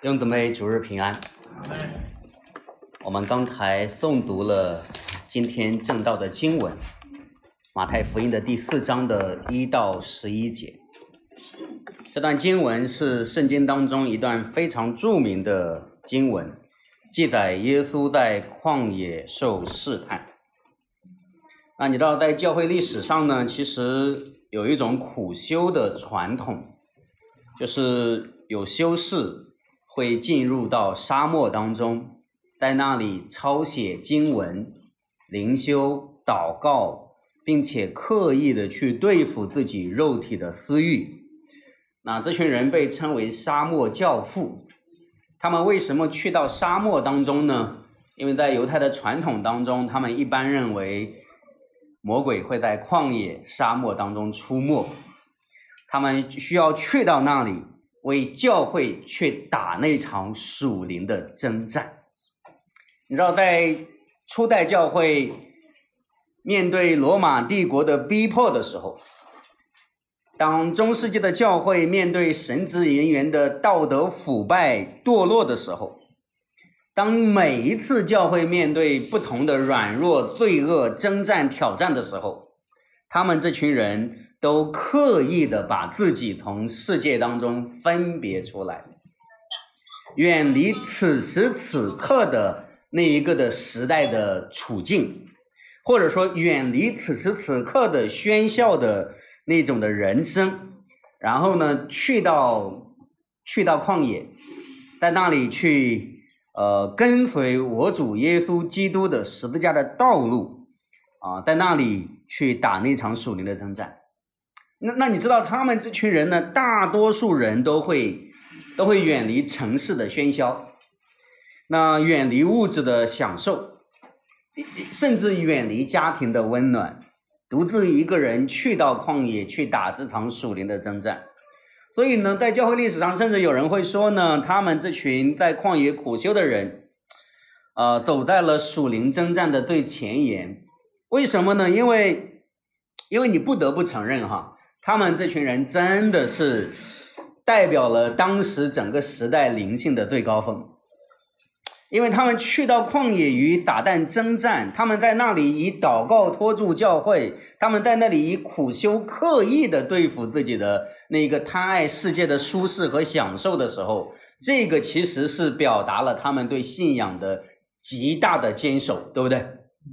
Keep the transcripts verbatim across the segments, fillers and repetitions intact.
弟兄姊妹，主日平安。我们刚才诵读了今天正道的经文，马太福音的第四章的一到十一节。这段经文是圣经当中一段非常著名的经文，记载耶稣在旷野受试探。那你知道，在教会历史上呢，其实有一种苦修的传统，就是有修士会进入到沙漠当中，在那里抄写经文、灵修、祷告，并且刻意的去对付自己肉体的私欲。那这群人被称为沙漠教父。他们为什么去到沙漠当中呢？因为在犹太的传统当中，他们一般认为魔鬼会在旷野沙漠当中出没，他们需要去到那里为教会去打那场属灵的征战。你知道，在初代教会面对罗马帝国的逼迫的时候，当中世纪的教会面对神职人员的道德腐败堕落的时候，当每一次教会面对不同的软弱、罪恶、征战、挑战的时候，他们这群人都刻意的把自己从世界当中分别出来，远离此时此刻的那一个的时代的处境，或者说远离此时此刻的喧嚣的那种的人生，然后呢，去到去到旷野，在那里去呃跟随我主耶稣基督的十字架的道路啊、呃，在那里去打那场属灵的征战。那那你知道他们这群人呢，大多数人都会都会远离城市的喧嚣，那远离物质的享受，甚至远离家庭的温暖，独自一个人去到旷野去打这场属灵的征战。所以呢，在教会历史上，甚至有人会说呢，他们这群在旷野苦修的人呃，走在了属灵征战的最前沿。为什么呢？因为因为你不得不承认哈，他们这群人真的是代表了当时整个时代灵性的最高峰。因为他们去到旷野与撒旦征战，他们在那里以祷告拖住教会，他们在那里以苦修刻意的对付自己的那个贪爱世界的舒适和享受的时候，这个其实是表达了他们对信仰的极大的坚守，对不对？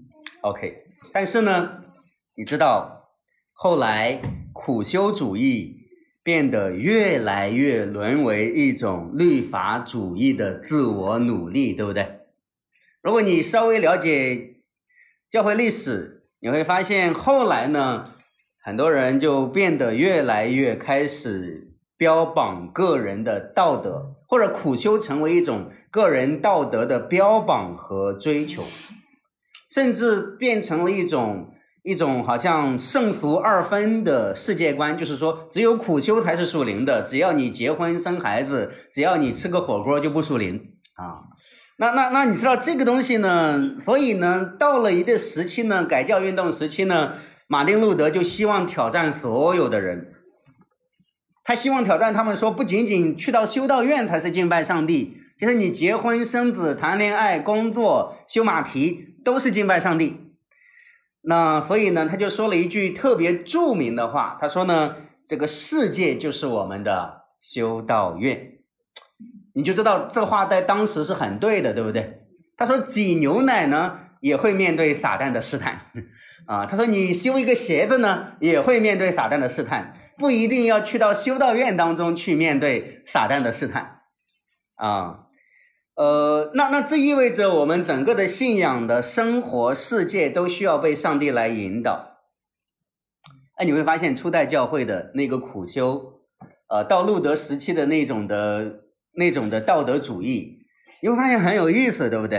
OK， 但是呢，你知道后来苦修主义变得越来越沦为一种律法主义的自我努力，对不对？如果你稍微了解教会历史，你会发现后来呢，很多人就变得越来越开始标榜个人的道德，或者苦修成为一种个人道德的标榜和追求，甚至变成了一种一种好像圣俗二分的世界观，就是说只有苦修才是属灵的，只要你结婚生孩子，只要你吃个火锅就不属灵啊。那那那你知道这个东西呢，所以呢，到了一个时期呢，改教运动时期呢，马丁路德就希望挑战所有的人，他希望挑战他们说，不仅仅去到修道院才是敬拜上帝，就是你结婚生子谈恋爱工作修马蹄都是敬拜上帝。那所以呢，他就说了一句特别著名的话，他说呢，这个世界就是我们的修道院。你就知道这话在当时是很对的，对不对？他说挤牛奶呢也会面对撒旦的试探啊，他说你修一个鞋子呢也会面对撒旦的试探，不一定要去到修道院当中去面对撒旦的试探啊。呃，那那这意味着我们整个的信仰的生活世界都需要被上帝来引导。哎，你会发现初代教会的那个苦修，呃，到路德时期的那种的那种的道德主义，你会发现很有意思，对不对？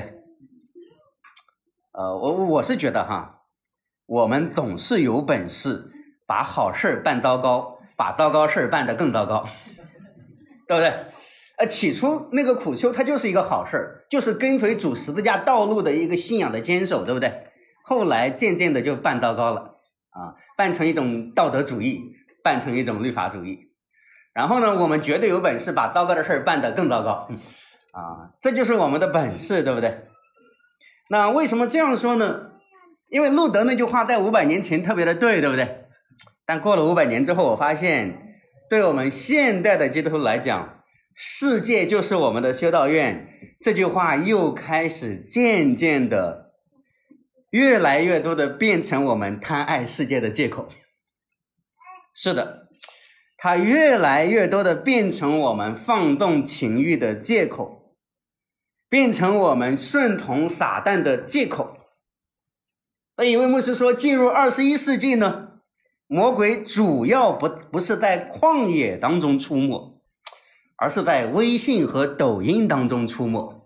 呃，我我是觉得哈，我们总是有本事把好事办糟糕，把糟糕事办得更糟糕，对不对？呃，起初那个苦修它就是一个好事，就是跟随主十字架道路的一个信仰的坚守，对不对？后来渐渐的就办糟糕了啊，办成一种道德主义，办成一种律法主义。 然后呢，我们绝对有本事把糟糕的事办得更糟糕啊，这就是我们的本事，对不对？那为什么这样说呢？因为路德那句话在五百年前特别的对，对不对？但过了五百年之后，我发现对我们现代的基督徒来讲，世界就是我们的修道院，这句话又开始渐渐的越来越多的变成我们贪爱世界的借口。是的，它越来越多的变成我们放纵情欲的借口，变成我们顺从撒旦的借口。那一位牧师说，进入二十一世纪呢，魔鬼主要不不是在旷野当中出没，而是在微信和抖音当中出没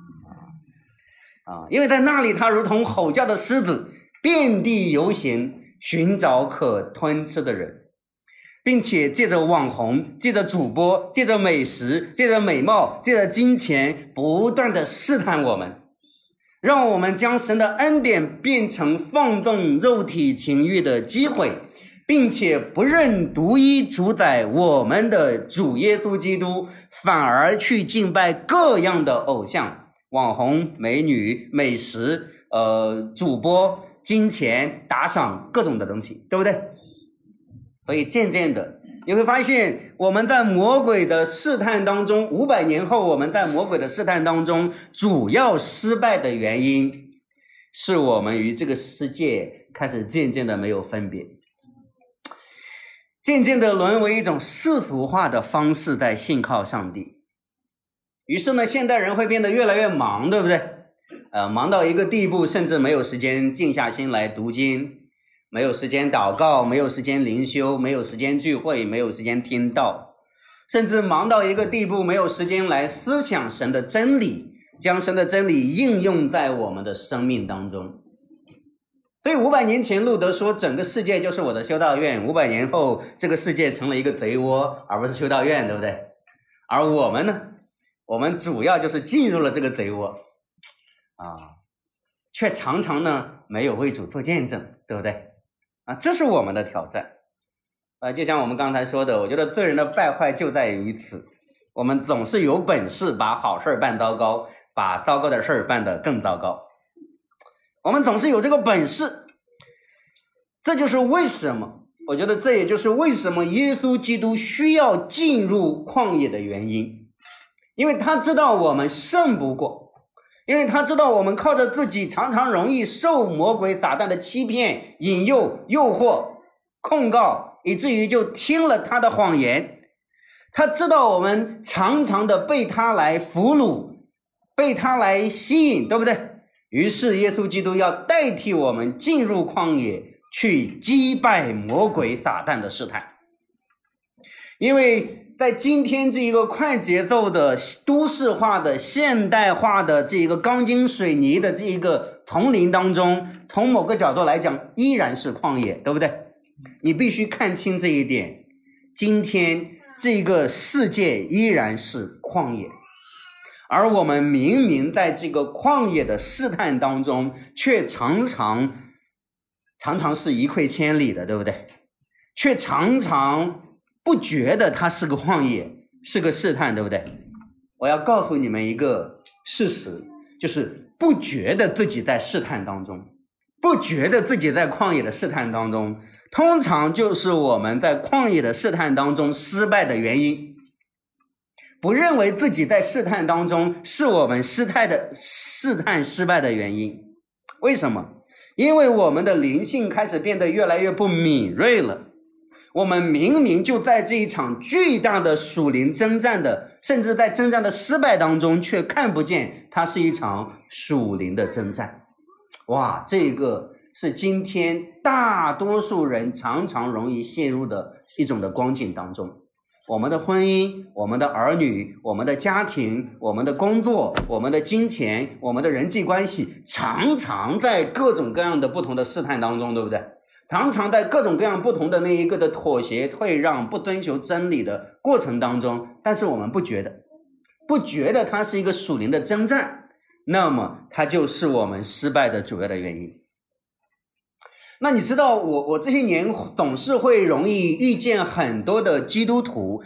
啊，因为在那里他如同吼叫的狮子，遍地游行，寻找可吞吃的人，并且借着网红，借着主播，借着美食，借着美貌，借着金钱，不断的试探我们，让我们将神的恩典变成放纵肉体情欲的机会，并且不认独一主宰我们的主耶稣基督，反而去敬拜各样的偶像，网红、美女、美食、呃主播、金钱、打赏，各种的东西，对不对？所以渐渐的你会发现，我们在魔鬼的试探当中，五百年后我们在魔鬼的试探当中，主要失败的原因是我们与这个世界开始渐渐的没有分别，渐渐的沦为一种世俗化的方式在信靠上帝。于是呢，现代人会变得越来越忙，对不对？呃，忙到一个地步，甚至没有时间静下心来读经，没有时间祷告，没有时间灵修，没有时间聚会，没有时间听道，甚至忙到一个地步，没有时间来思想神的真理，将神的真理应用在我们的生命当中。所以五百年前路德说整个世界就是我的修道院，五百年后这个世界成了一个贼窝，而不是修道院，对不对？而我们呢，我们主要就是进入了这个贼窝啊，却常常呢没有为主做见证，对不对？啊，这是我们的挑战。啊，就像我们刚才说的，我觉得罪人的败坏就在于此，我们总是有本事把好事办糟糕，把糟糕的事办得更糟糕，我们总是有这个本事。这就是为什么，我觉得这也就是为什么耶稣基督需要进入旷野的原因，因为他知道我们胜不过，因为他知道我们靠着自己常常容易受魔鬼撒旦的欺骗、引诱、诱惑、控告，以至于就听了他的谎言。他知道我们常常的被他来俘虏，被他来吸引，对不对？于是耶稣基督要代替我们进入旷野，去击败魔鬼撒旦的试探。因为在今天这一个快节奏的都市化的现代化的这一个钢筋水泥的这一个丛林当中，从某个角度来讲依然是旷野，对不对？你必须看清这一点，今天这个世界依然是旷野，而我们明明在这个旷野的试探当中，却常常常常是一溃千里的，对不对？却常常不觉得它是个旷野，是个试探，对不对？我要告诉你们一个事实，就是不觉得自己在试探当中，不觉得自己在旷野的试探当中，通常就是我们在旷野的试探当中失败的原因。不认为自己在试探当中是我们试探的试探失败的原因。为什么？因为我们的灵性开始变得越来越不敏锐了。我们明明就在这一场巨大的属灵征战的，甚至在征战的失败当中，却看不见它是一场属灵的征战。哇，这个是今天大多数人常常容易陷入的一种的光景当中。我们的婚姻，我们的儿女，我们的家庭，我们的工作，我们的金钱，我们的人际关系，常常在各种各样的不同的试探当中，对不对？常常在各种各样不同的那一个的妥协、退让、不遵求真理的过程当中，但是我们不觉得，不觉得它是一个属灵的征战，那么它就是我们失败的主要的原因。那你知道我我这些年总是会容易遇见很多的基督徒，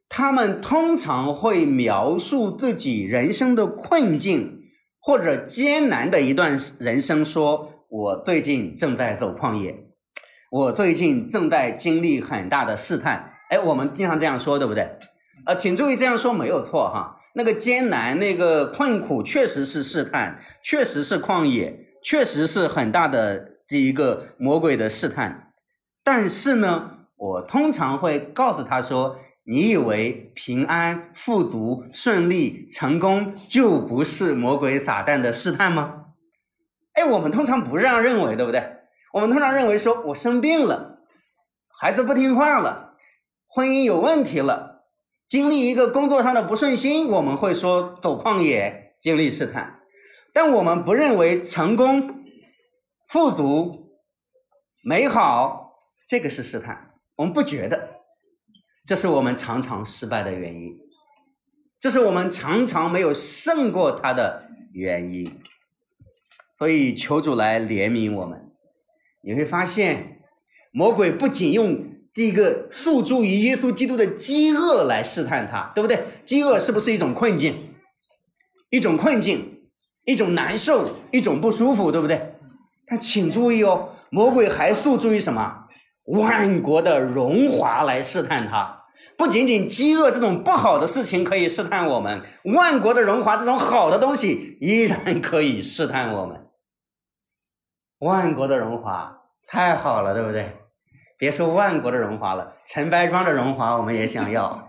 他们通常会描述自己人生的困境或者艰难的一段人生，说我最近正在走旷野，我最近正在经历很大的试探。哎，我们经常这样说，对不对？呃，请注意，这样说没有错哈。那个艰难，那个困苦，确实是试探，确实是旷野，确实是很大的这一个魔鬼的试探。但是呢，我通常会告诉他说，你以为平安、富足、顺利、成功就不是魔鬼撒旦的试探吗？哎，我们通常不这样认为，对不对？我们通常认为说，我生病了，孩子不听话了，婚姻有问题了，经历一个工作上的不顺心，我们会说走旷野，经历试探。但我们不认为成功、富足、美好这个是试探，我们不觉得。这是我们常常失败的原因，这是我们常常没有胜过他的原因。所以求主来怜悯我们。你会发现，魔鬼不仅用这个诉诸于耶稣基督的饥饿来试探他，对不对？饥饿是不是一种困境？一种困境，一种难受，一种不舒服，对不对？但请注意哦，魔鬼还诉诸于什么？万国的荣华来试探他。不仅仅饥饿这种不好的事情可以试探我们，万国的荣华这种好的东西依然可以试探我们。万国的荣华太好了，对不对？别说万国的荣华了，陈白庄的荣华我们也想要。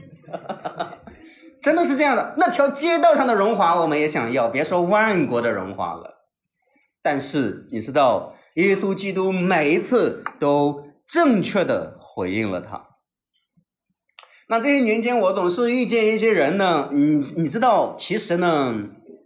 真的是这样的，那条街道上的荣华我们也想要，别说万国的荣华了。但是你知道，耶稣基督每一次都正确的回应了他。那这些年间我总是遇见一些人呢，你你知道，其实呢，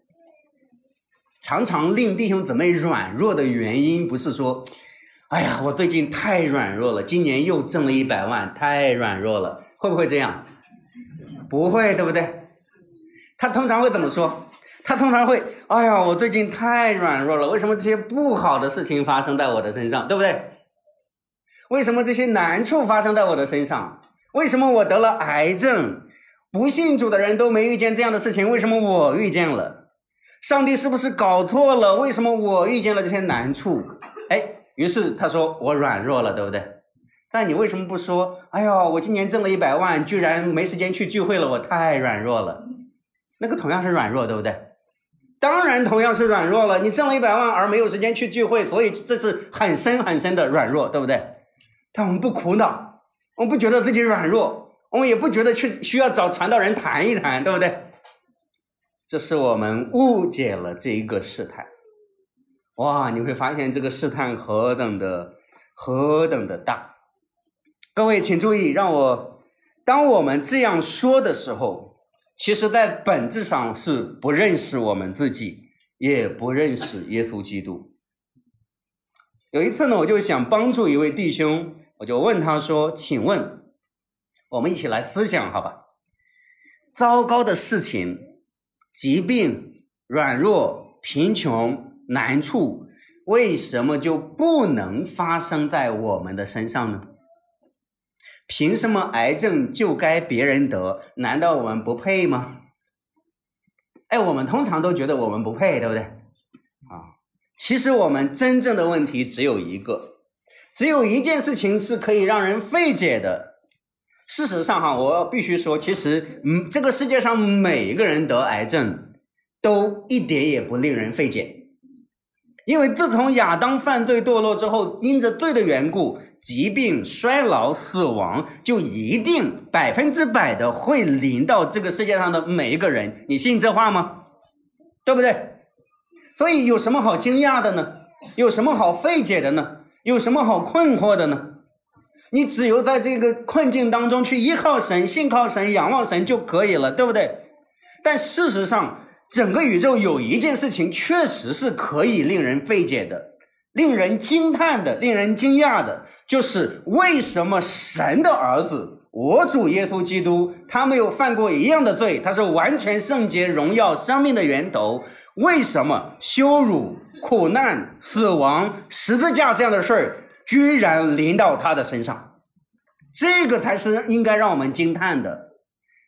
常常令弟兄姊妹软弱的原因不是说，哎呀，我最近太软弱了，今年又挣了一百万，太软弱了，会不会这样？不会，对不对？他通常会怎么说？他通常会，哎呀，我最近太软弱了，为什么这些不好的事情发生在我的身上，对不对？为什么这些难处发生在我的身上？为什么我得了癌症？不信主的人都没遇见这样的事情，为什么我遇见了？上帝是不是搞错了？为什么我遇见了这些难处？哎，于是他说我软弱了，对不对？但你为什么不说，哎呀，我今年挣了一百万，居然没时间去聚会了，我太软弱了？那个同样是软弱，对不对？当然同样是软弱了，你挣了一百万而没有时间去聚会，所以这是很深很深的软弱，对不对？但我们不苦恼，我们不觉得自己软弱，我们也不觉得去需要找传道人谈一谈，对不对？这是我们误解了这一个试探。哇，你会发现这个试探何等的何等的大。各位请注意，让我当我们这样说的时候，其实在本质上是不认识我们自己，也不认识耶稣基督。有一次呢，我就想帮助一位弟兄，我就问他说，请问我们一起来思想好吧，糟糕的事情，疾病、软弱、贫穷、难处，为什么就不能发生在我们的身上呢？凭什么癌症就该别人得？难道我们不配吗？哎，我们通常都觉得我们不配，对不对？啊，其实我们真正的问题只有一个，只有一件事情是可以让人费解的。事实上哈，我必须说，其实嗯，这个世界上每一个人得癌症都一点也不令人费解。因为自从亚当犯罪堕落之后，因着罪的缘故，疾病、衰老、死亡就一定百分之百的会临到这个世界上的每一个人。你信这话吗？对不对？所以有什么好惊讶的呢？有什么好费解的呢？有什么好困惑的呢？你只有在这个困境当中去依靠神、信靠神、仰望神就可以了，对不对？但事实上，整个宇宙有一件事情确实是可以令人费解的，令人惊叹的，令人惊讶的，就是为什么神的儿子，我主耶稣基督，他没有犯过一样的罪，他是完全圣洁、荣耀、生命的源头，为什么羞辱、苦难、死亡、十字架这样的事儿居然临到他的身上？这个才是应该让我们惊叹的。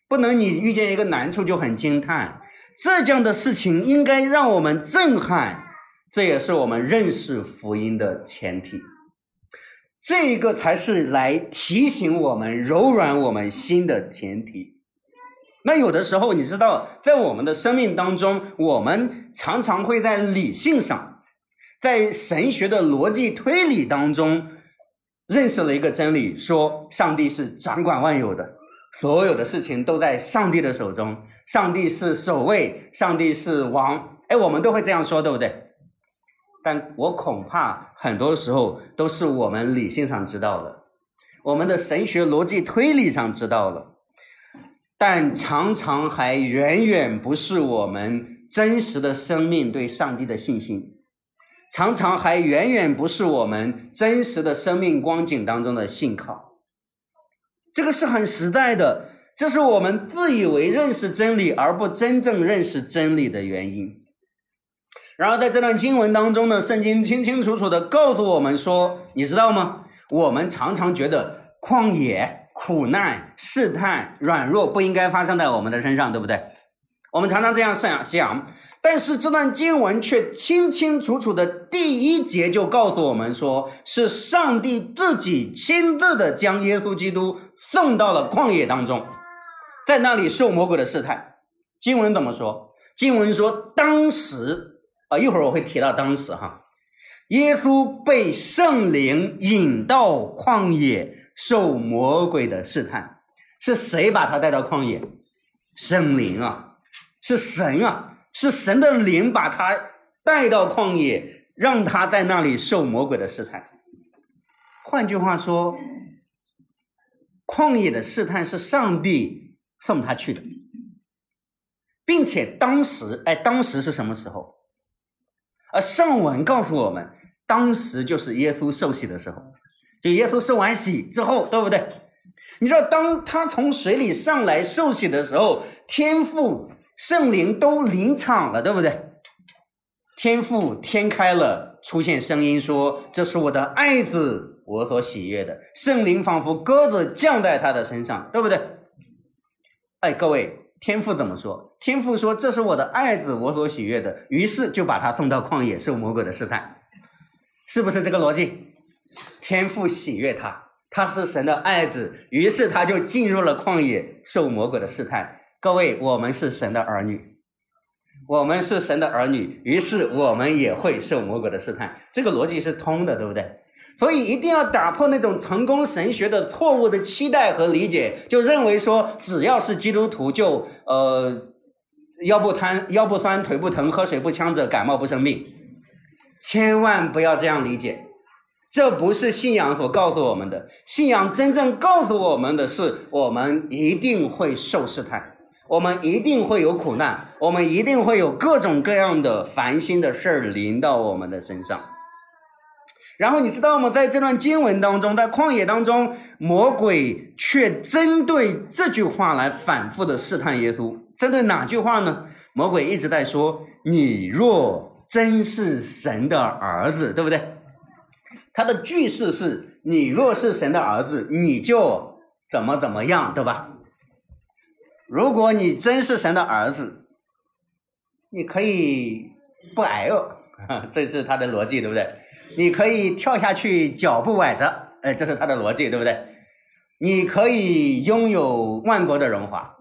不能你遇见一个难处就很惊叹，这样的事情应该让我们震撼，这也是我们认识福音的前提。这个才是来提醒我们、柔软我们心的前提。那有的时候你知道，在我们的生命当中，我们常常会在理性上，在神学的逻辑推理当中认识了一个真理，说上帝是掌管万有的，所有的事情都在上帝的手中，上帝是首位，上帝是王。哎，我们都会这样说，对不对？但我恐怕很多时候都是我们理性上知道了，我们的神学逻辑推理上知道了，但常常还远远不是我们真实的生命对上帝的信心，常常还远远不是我们真实的生命光景当中的信靠。这个是很实在的，这是我们自以为认识真理而不真正认识真理的原因。然而在这段经文当中呢，圣经清清楚楚的告诉我们说，你知道吗？我们常常觉得旷野、苦难、试探、软弱不应该发生在我们的身上，对不对？我们常常这样想，但是这段经文却清清楚楚的第一节就告诉我们说，是上帝自己亲自的将耶稣基督送到了旷野当中，在那里受魔鬼的试探。经文怎么说？经文说当时啊，一会儿我会提到当时哈，耶稣被圣灵引到旷野受魔鬼的试探。是谁把他带到旷野？圣灵啊，是神啊，是神的灵把他带到旷野，让他在那里受魔鬼的试探。换句话说，旷野的试探是上帝送他去的，并且当时，哎，当时是什么时候？而上文告诉我们，当时就是耶稣受洗的时候，就耶稣受完洗之后，对不对？你知道当他从水里上来受洗的时候，天父圣灵都临场了，对不对？天父天开了，出现声音说，这是我的爱子，我所喜悦的。圣灵仿佛鸽子降在他的身上，对不对？哎，各位，天父怎么说？天父说，这是我的爱子，我所喜悦的，于是就把他送到旷野受魔鬼的试探。是不是这个逻辑？天父喜悦他，他是神的爱子，于是他就进入了旷野受魔鬼的试探。各位，我们是神的儿女，我们是神的儿女，于是我们也会受魔鬼的试探。这个逻辑是通的，对不对？所以一定要打破那种成功神学的错误的期待和理解，就认为说只要是基督徒就呃腰不瘫腰不酸腿不疼喝水不呛着感冒不生病。千万不要这样理解，这不是信仰所告诉我们的。信仰真正告诉我们的是，我们一定会受试探，我们一定会有苦难，我们一定会有各种各样的烦心的事儿临到我们的身上。然后你知道吗？在这段经文当中，在旷野当中，魔鬼却针对这句话来反复的试探耶稣。针对哪句话呢？魔鬼一直在说，你若真是神的儿子，对不对？他的句式是，你若是神的儿子，你就怎么怎么样，对吧？如果你真是神的儿子，你可以不挨饿，这是他的逻辑，对不对？你可以跳下去脚不崴着，哎，这是他的逻辑，对不对？你可以拥有万国的荣华。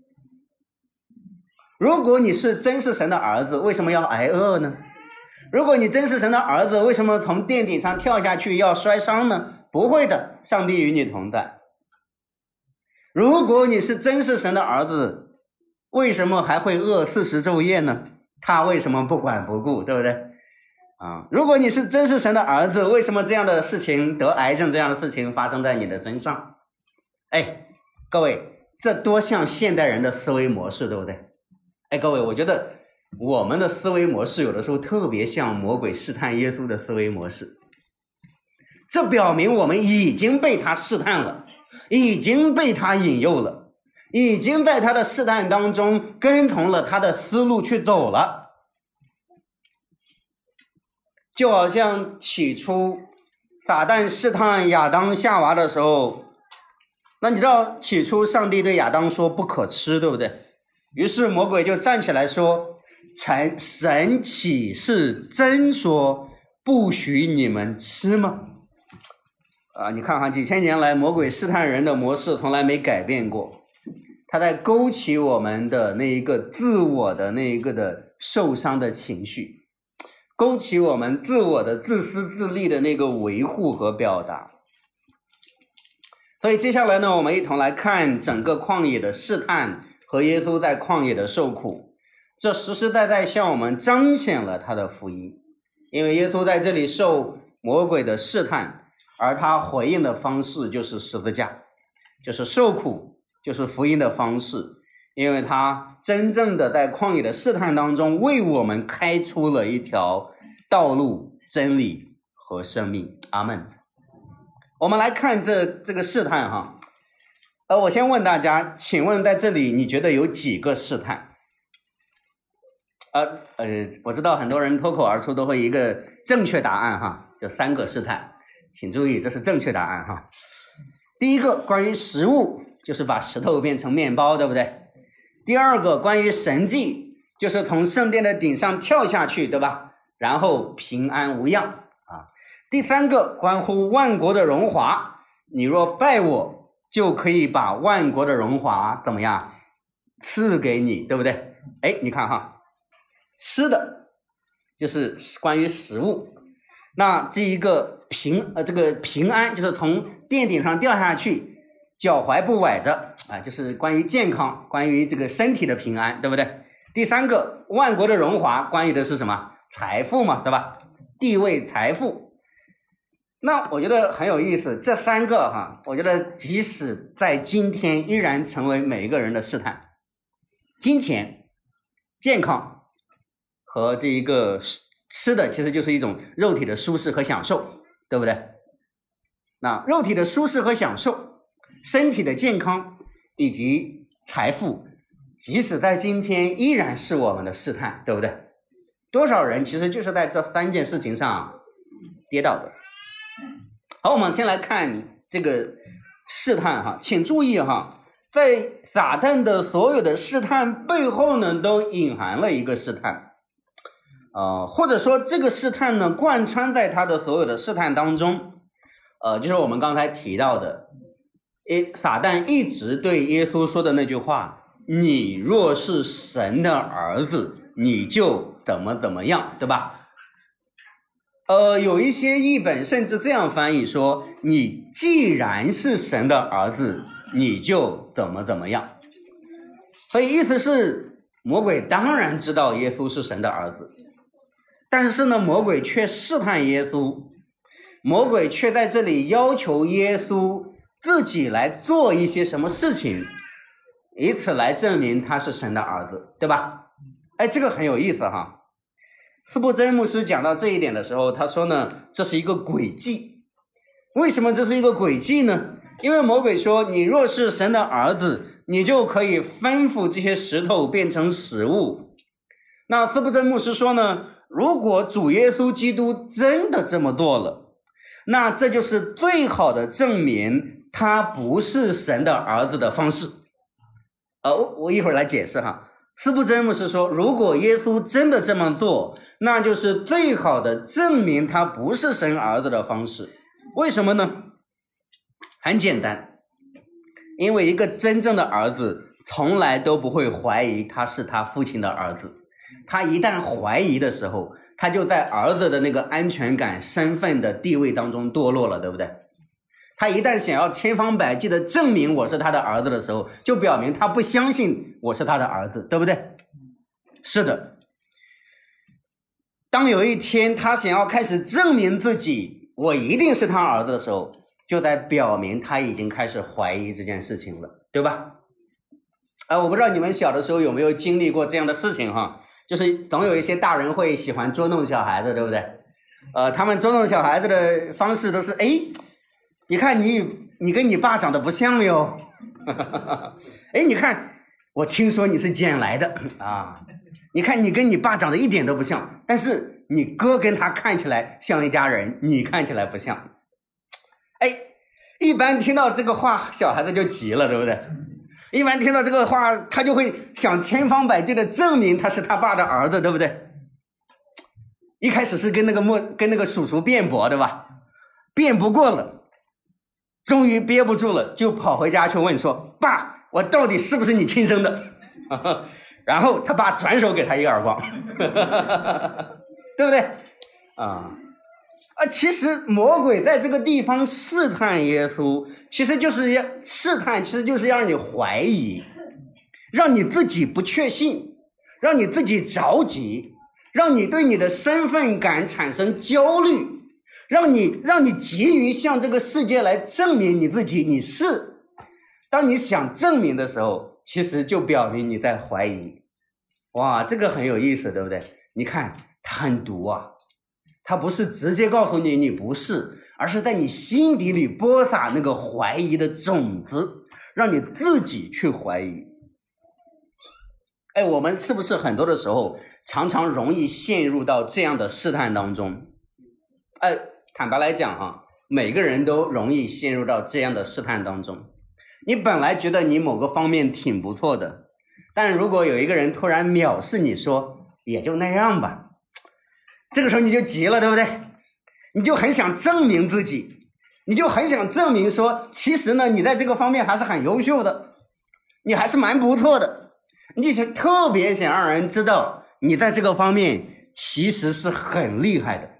如果你是真是神的儿子，为什么要挨饿呢？如果你真是神的儿子，为什么从殿顶上跳下去要摔伤呢？不会的，上帝与你同在。如果你是真是神的儿子，为什么还会饿四十昼夜呢？他为什么不管不顾，对不对？啊，如果你是真是神的儿子，为什么这样的事情，得癌症这样的事情发生在你的身上？哎，各位，这多像现代人的思维模式，对不对？哎，各位，我觉得我们的思维模式有的时候特别像魔鬼试探耶稣的思维模式。这表明我们已经被他试探了，已经被他引诱了，已经在他的试探当中跟从了他的思路去走了。就好像起初撒旦试探亚当夏娃的时候， 那你知道起初上帝对亚当说不可吃，对不对？于是魔鬼就站起来说，神神岂是真说不许你们吃吗？啊，你看哈，几千年来魔鬼试探人的模式从来没改变过，他在勾起我们的那一个自我的那一个的受伤的情绪，勾起我们自我的自私自利的那个维护和表达。所以接下来呢，我们一同来看整个旷野的试探和耶稣在旷野的受苦，这实实在在向我们彰显了他的福音。因为耶稣在这里受魔鬼的试探，而他回应的方式就是十字架，就是受苦，就是福音的方式。因为他真正的在旷野的试探当中为我们开出了一条道路、真理和生命。阿们。我们来看这这个试探哈，呃，我先问大家，请问在这里你觉得有几个试探？呃呃，我知道很多人脱口而出都会一个正确答案哈，就三个试探，请注意这是正确答案哈。第一个关于食物，就是把石头变成面包，对不对？第二个关于神迹，就是从圣殿的顶上跳下去，对吧？然后平安无恙。第三个关乎万国的荣华，你若拜我，就可以把万国的荣华怎么样赐给你，对不对？哎，你看哈，吃的就是关于食物，那这一个平呃这个平安就是从殿顶上掉下去，脚踝不崴着啊，就是关于健康，关于这个身体的平安，对不对？第三个万国的荣华，关于的是什么？财富嘛，对吧？地位、财富。那我觉得很有意思，这三个哈，我觉得即使在今天依然成为每一个人的试探。金钱、健康和这一个吃的其实就是一种肉体的舒适和享受，对不对？那肉体的舒适和享受，身体的健康以及财富，即使在今天依然是我们的试探，对不对？多少人其实就是在这三件事情上跌倒的。好，我们先来看这个试探哈，请注意哈，在撒旦的所有的试探背后呢，都隐含了一个试探，呃，或者说这个试探呢，贯穿在他的所有的试探当中，呃，就是我们刚才提到的，诶，撒旦一直对耶稣说的那句话：“你若是神的儿子，你就怎么怎么样，对吧？”呃，有一些译本甚至这样翻译说，你既然是神的儿子，你就怎么怎么样。所以意思是，魔鬼当然知道耶稣是神的儿子，但是呢，魔鬼却试探耶稣，魔鬼却在这里要求耶稣自己来做一些什么事情，以此来证明他是神的儿子，对吧？哎，这个很有意思哈。斯布真牧师讲到这一点的时候，他说呢，这是一个诡计。为什么这是一个诡计呢？因为魔鬼说，你若是神的儿子，你就可以吩咐这些石头变成食物。那斯布真牧师说呢，如果主耶稣基督真的这么做了，那这就是最好的证明他不是神的儿子的方式。呃，我一会儿来解释哈。斯布真牧师说，如果耶稣真的这么做，那就是最好的证明他不是神儿子的方式。为什么呢？很简单，因为一个真正的儿子从来都不会怀疑他是他父亲的儿子，他一旦怀疑的时候，他就在儿子的那个安全感、身份的地位当中堕落了，对不对？他一旦想要千方百计的证明我是他的儿子的时候，就表明他不相信我是他的儿子，对不对？是的。当有一天他想要开始证明自己我一定是他儿子的时候，就在表明他已经开始怀疑这件事情了，对吧？呃，我不知道你们小的时候有没有经历过这样的事情哈，就是总有一些大人会喜欢捉弄小孩子，对不对？呃，他们捉弄小孩子的方式都是，哎，你看你你跟你爸长得不像哟，哎，你看我听说你是捡来的啊，你看你跟你爸长得一点都不像，但是你哥跟他看起来像一家人，你看起来不像。哎， 一般听到这个话，小孩子就急了，对不对？一般听到这个话，他就会想千方百计的证明他是他爸的儿子，对不对？一开始是跟那个莫跟那个叔叔辩驳，对吧？辩不过了，终于憋不住了，就跑回家去问说：“爸，我到底是不是你亲生的？”然后他爸转手给他一个耳光，对不对？啊啊！其实魔鬼在这个地方试探耶稣，其实就是要试探，其实就是要让你怀疑，让你自己不确信，让你自己着急，让你对你的身份感产生焦虑，让你让你急于向这个世界来证明你自己你是。当你想证明的时候，其实就表明你在怀疑。哇，这个很有意思，对不对？你看他很毒啊，他不是直接告诉你你不是，而是在你心底里播撒那个怀疑的种子，让你自己去怀疑。哎，我们是不是很多的时候常常容易陷入到这样的试探当中？哎，坦白来讲哈，每个人都容易陷入到这样的试探当中。你本来觉得你某个方面挺不错的，但如果有一个人突然藐视你说也就那样吧，这个时候你就急了，对不对？你就很想证明自己，你就很想证明说其实呢你在这个方面还是很优秀的，你还是蛮不错的，你就想特别想让人知道你在这个方面其实是很厉害的。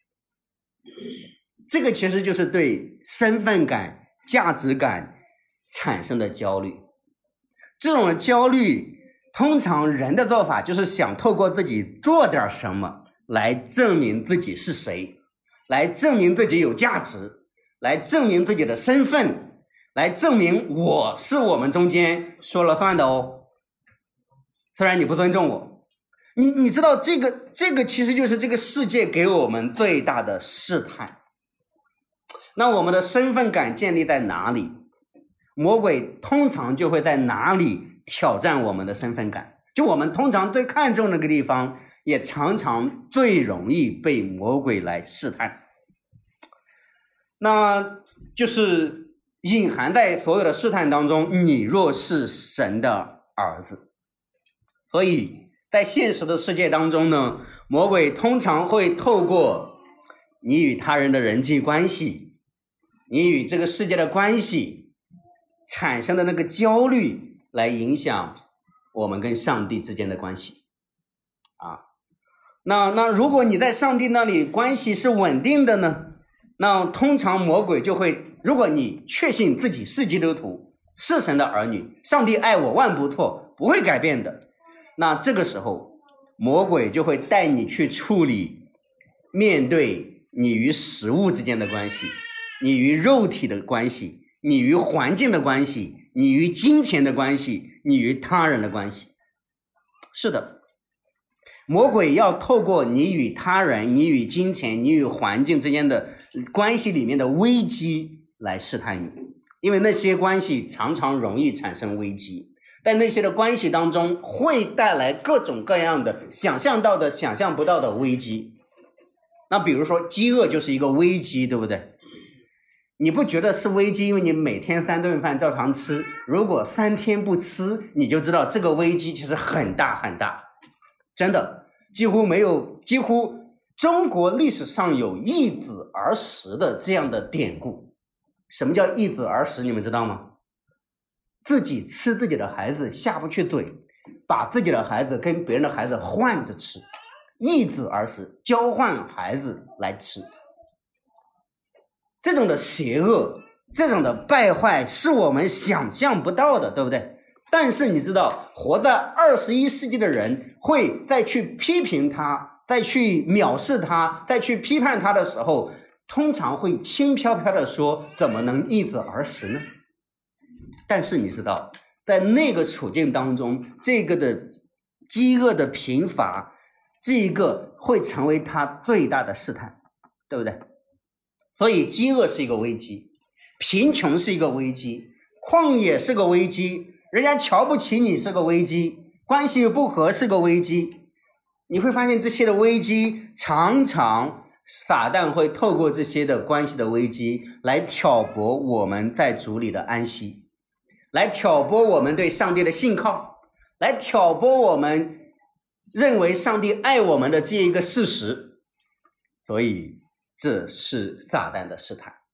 这个其实就是对身份感、价值感产生的焦虑。这种焦虑通常人的做法就是想透过自己做点什么来证明自己是谁，来证明自己有价值，来证明自己的身份，来证明我是我们中间说了算的哦。虽然你不尊重我，你你知道这个这个其实就是这个世界给我们最大的试探。那我们的身份感建立在哪里？魔鬼通常就会在哪里挑战我们的身份感，就我们通常最看重那个地方，也常常最容易被魔鬼来试探。那就是隐含在所有的试探当中，你若是神的儿子。所以在现实的世界当中呢，魔鬼通常会透过你与他人的人际关系，你与这个世界的关系产生的那个焦虑来影响我们跟上帝之间的关系啊。那那如果你在上帝那里关系是稳定的呢，那通常魔鬼就会，如果你确信自己是基督徒，是神的儿女，上帝爱我万不错，不会改变的，那这个时候魔鬼就会带你去处理面对你与食物之间的关系，你与肉体的关系，你与环境的关系，你与金钱的关系，你与他人的关系。是的，魔鬼要透过你与他人、你与金钱、你与环境之间的关系里面的危机来试探你，因为那些关系常常容易产生危机，在那些的关系当中会带来各种各样的想象到的、想象不到的危机。那比如说饥饿就是一个危机，对不对？你不觉得是危机，因为你每天三顿饭照常吃，如果三天不吃，你就知道这个危机其实很大很大。真的，几乎没有，几乎中国历史上有易子而食的这样的典故。什么叫易子而食，你们知道吗？自己吃自己的孩子下不去嘴，把自己的孩子跟别人的孩子换着吃，易子而食，交换孩子来吃。这种的邪恶，这种的败坏是我们想象不到的，对不对？但是你知道，活在二十一世纪的人会再去批评他，再去藐视他，再去批判他的时候，通常会轻飘飘的说，怎么能易子而食呢？但是你知道，在那个处境当中，这个的饥饿的贫乏，这个会成为他最大的试探，对不对？所以饥饿是一个危机，贫穷是一个危机，旷野是个危机，人家瞧不起你是个危机，关系不和是个危机。你会发现这些的危机常常撒旦会透过这些的关系的危机来挑拨我们在主里的安息，来挑拨我们对上帝的信靠，来挑拨我们认为上帝爱我们的这一个事实。所以这是撒旦的试探。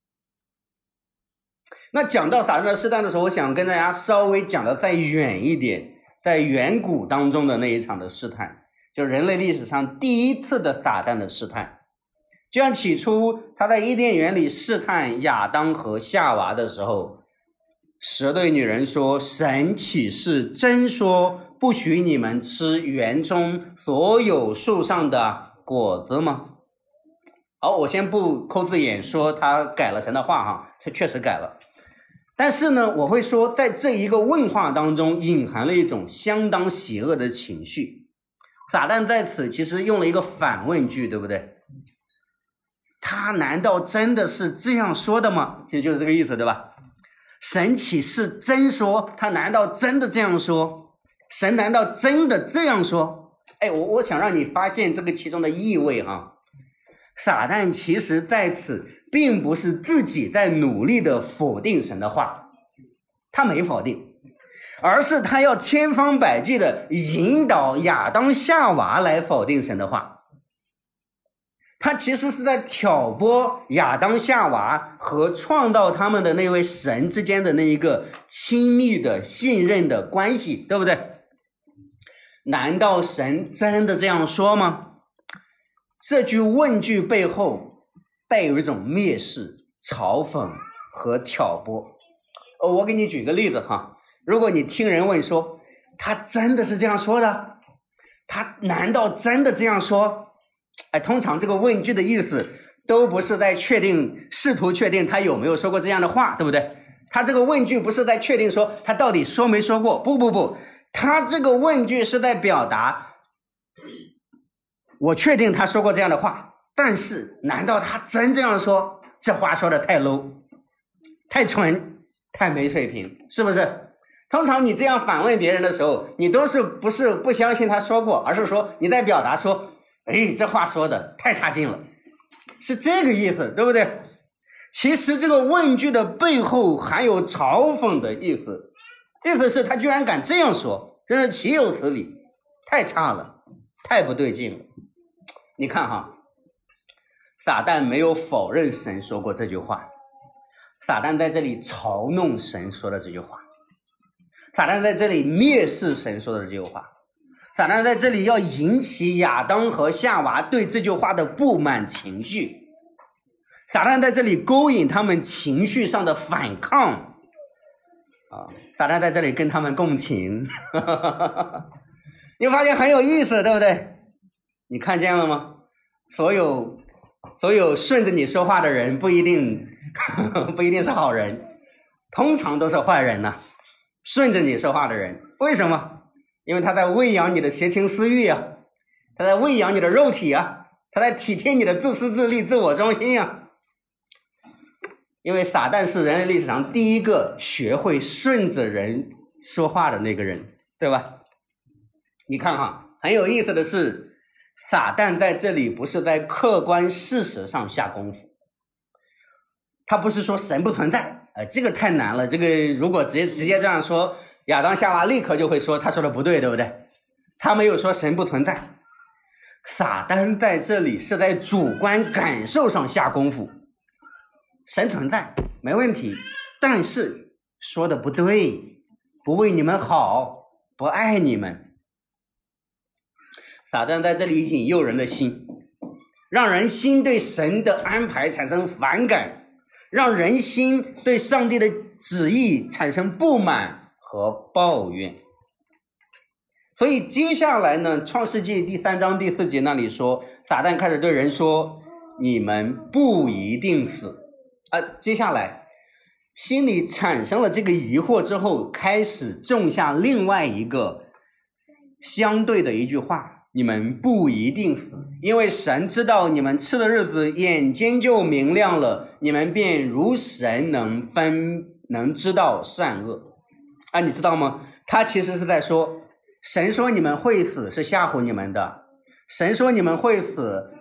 那讲到撒旦的试探的时候，我想跟大家稍微讲的再远一点，在远古当中的那一场的试探，就人类历史上第一次的撒旦的试探。就像起初他在伊甸园里试探亚当和夏娃的时候，蛇对女人说，神岂是真说不许你们吃园中所有树上的果子吗？好，我先不抠字眼说他改了神的话哈，他确实改了。但是呢，我会说在这一个问话当中隐含了一种相当邪恶的情绪。撒旦在此其实用了一个反问句，对不对？他难道真的是这样说的吗？其实就是这个意思，对吧？神岂是真说？他难道真的这样说？神难道真的这样说？哎，我我想让你发现这个其中的意味哈。撒旦其实在此并不是自己在努力的否定神的话，他没否定，而是他要千方百计的引导亚当夏娃来否定神的话。他其实是在挑拨亚当夏娃和创造他们的那位神之间的那一个亲密的信任的关系，对不对？难道神真的这样说吗？这句问句背后带有一种蔑视、嘲讽和挑拨。哦，我给你举个例子哈，如果你听人问说，他真的是这样说的？他难道真的这样说？哎，通常这个问句的意思都不是在确定，试图确定他有没有说过这样的话，对不对？他这个问句不是在确定说他到底说没说过，不不不，他这个问句是在表达，我确定他说过这样的话，但是难道他真这样说？这话说的太 low， 太蠢，太没水平，是不是？通常你这样反问别人的时候，你都是不是不相信他说过，而是说你在表达说，哎，这话说的太差劲了，是这个意思，对不对？其实这个问句的背后含有嘲讽的意思，意思是他居然敢这样说，真是岂有此理，太差了，太不对劲了。你看哈，撒旦没有否认神说过这句话，撒旦在这里嘲弄神说的这句话，撒旦在这里蔑视神说的这句话，撒旦在这里要引起亚当和夏娃对这句话的不满情绪，撒旦在这里勾引他们情绪上的反抗啊！撒旦在这里跟他们共情你发现很有意思，对不对？你看见了吗？所有所有顺着你说话的人不一定不一定是好人，通常都是坏人呢、啊。顺着你说话的人，为什么？因为他在喂养你的邪情私欲啊，他在喂养你的肉体啊，他在体贴你的自私自利、自我中心啊。因为撒旦是人类历史上第一个学会顺着人说话的那个人，对吧？你看哈，很有意思的是，撒旦在这里不是在客观事实上下功夫，他不是说神不存在，呃，这个太难了。这个如果直接直接这样说，亚当夏娃立刻就会说他说的不对，对不对？他没有说神不存在，撒旦在这里是在主观感受上下功夫。神存在没问题，但是说的不对，不为你们好，不爱你们。撒旦在这里引诱人的心，让人心对神的安排产生反感，让人心对上帝的旨意产生不满和抱怨。所以接下来呢，创世纪第三章第四节那里说，撒旦开始对人说，你们不一定死。啊，接下来心里产生了这个疑惑之后，开始种下另外一个相对的一句话，你们不一定死，因为神知道你们吃的日子眼睛就明亮了，你们便如神能分能知道善恶。啊，你知道吗？他其实是在说，神说你们会死是吓唬你们的，神说你们会死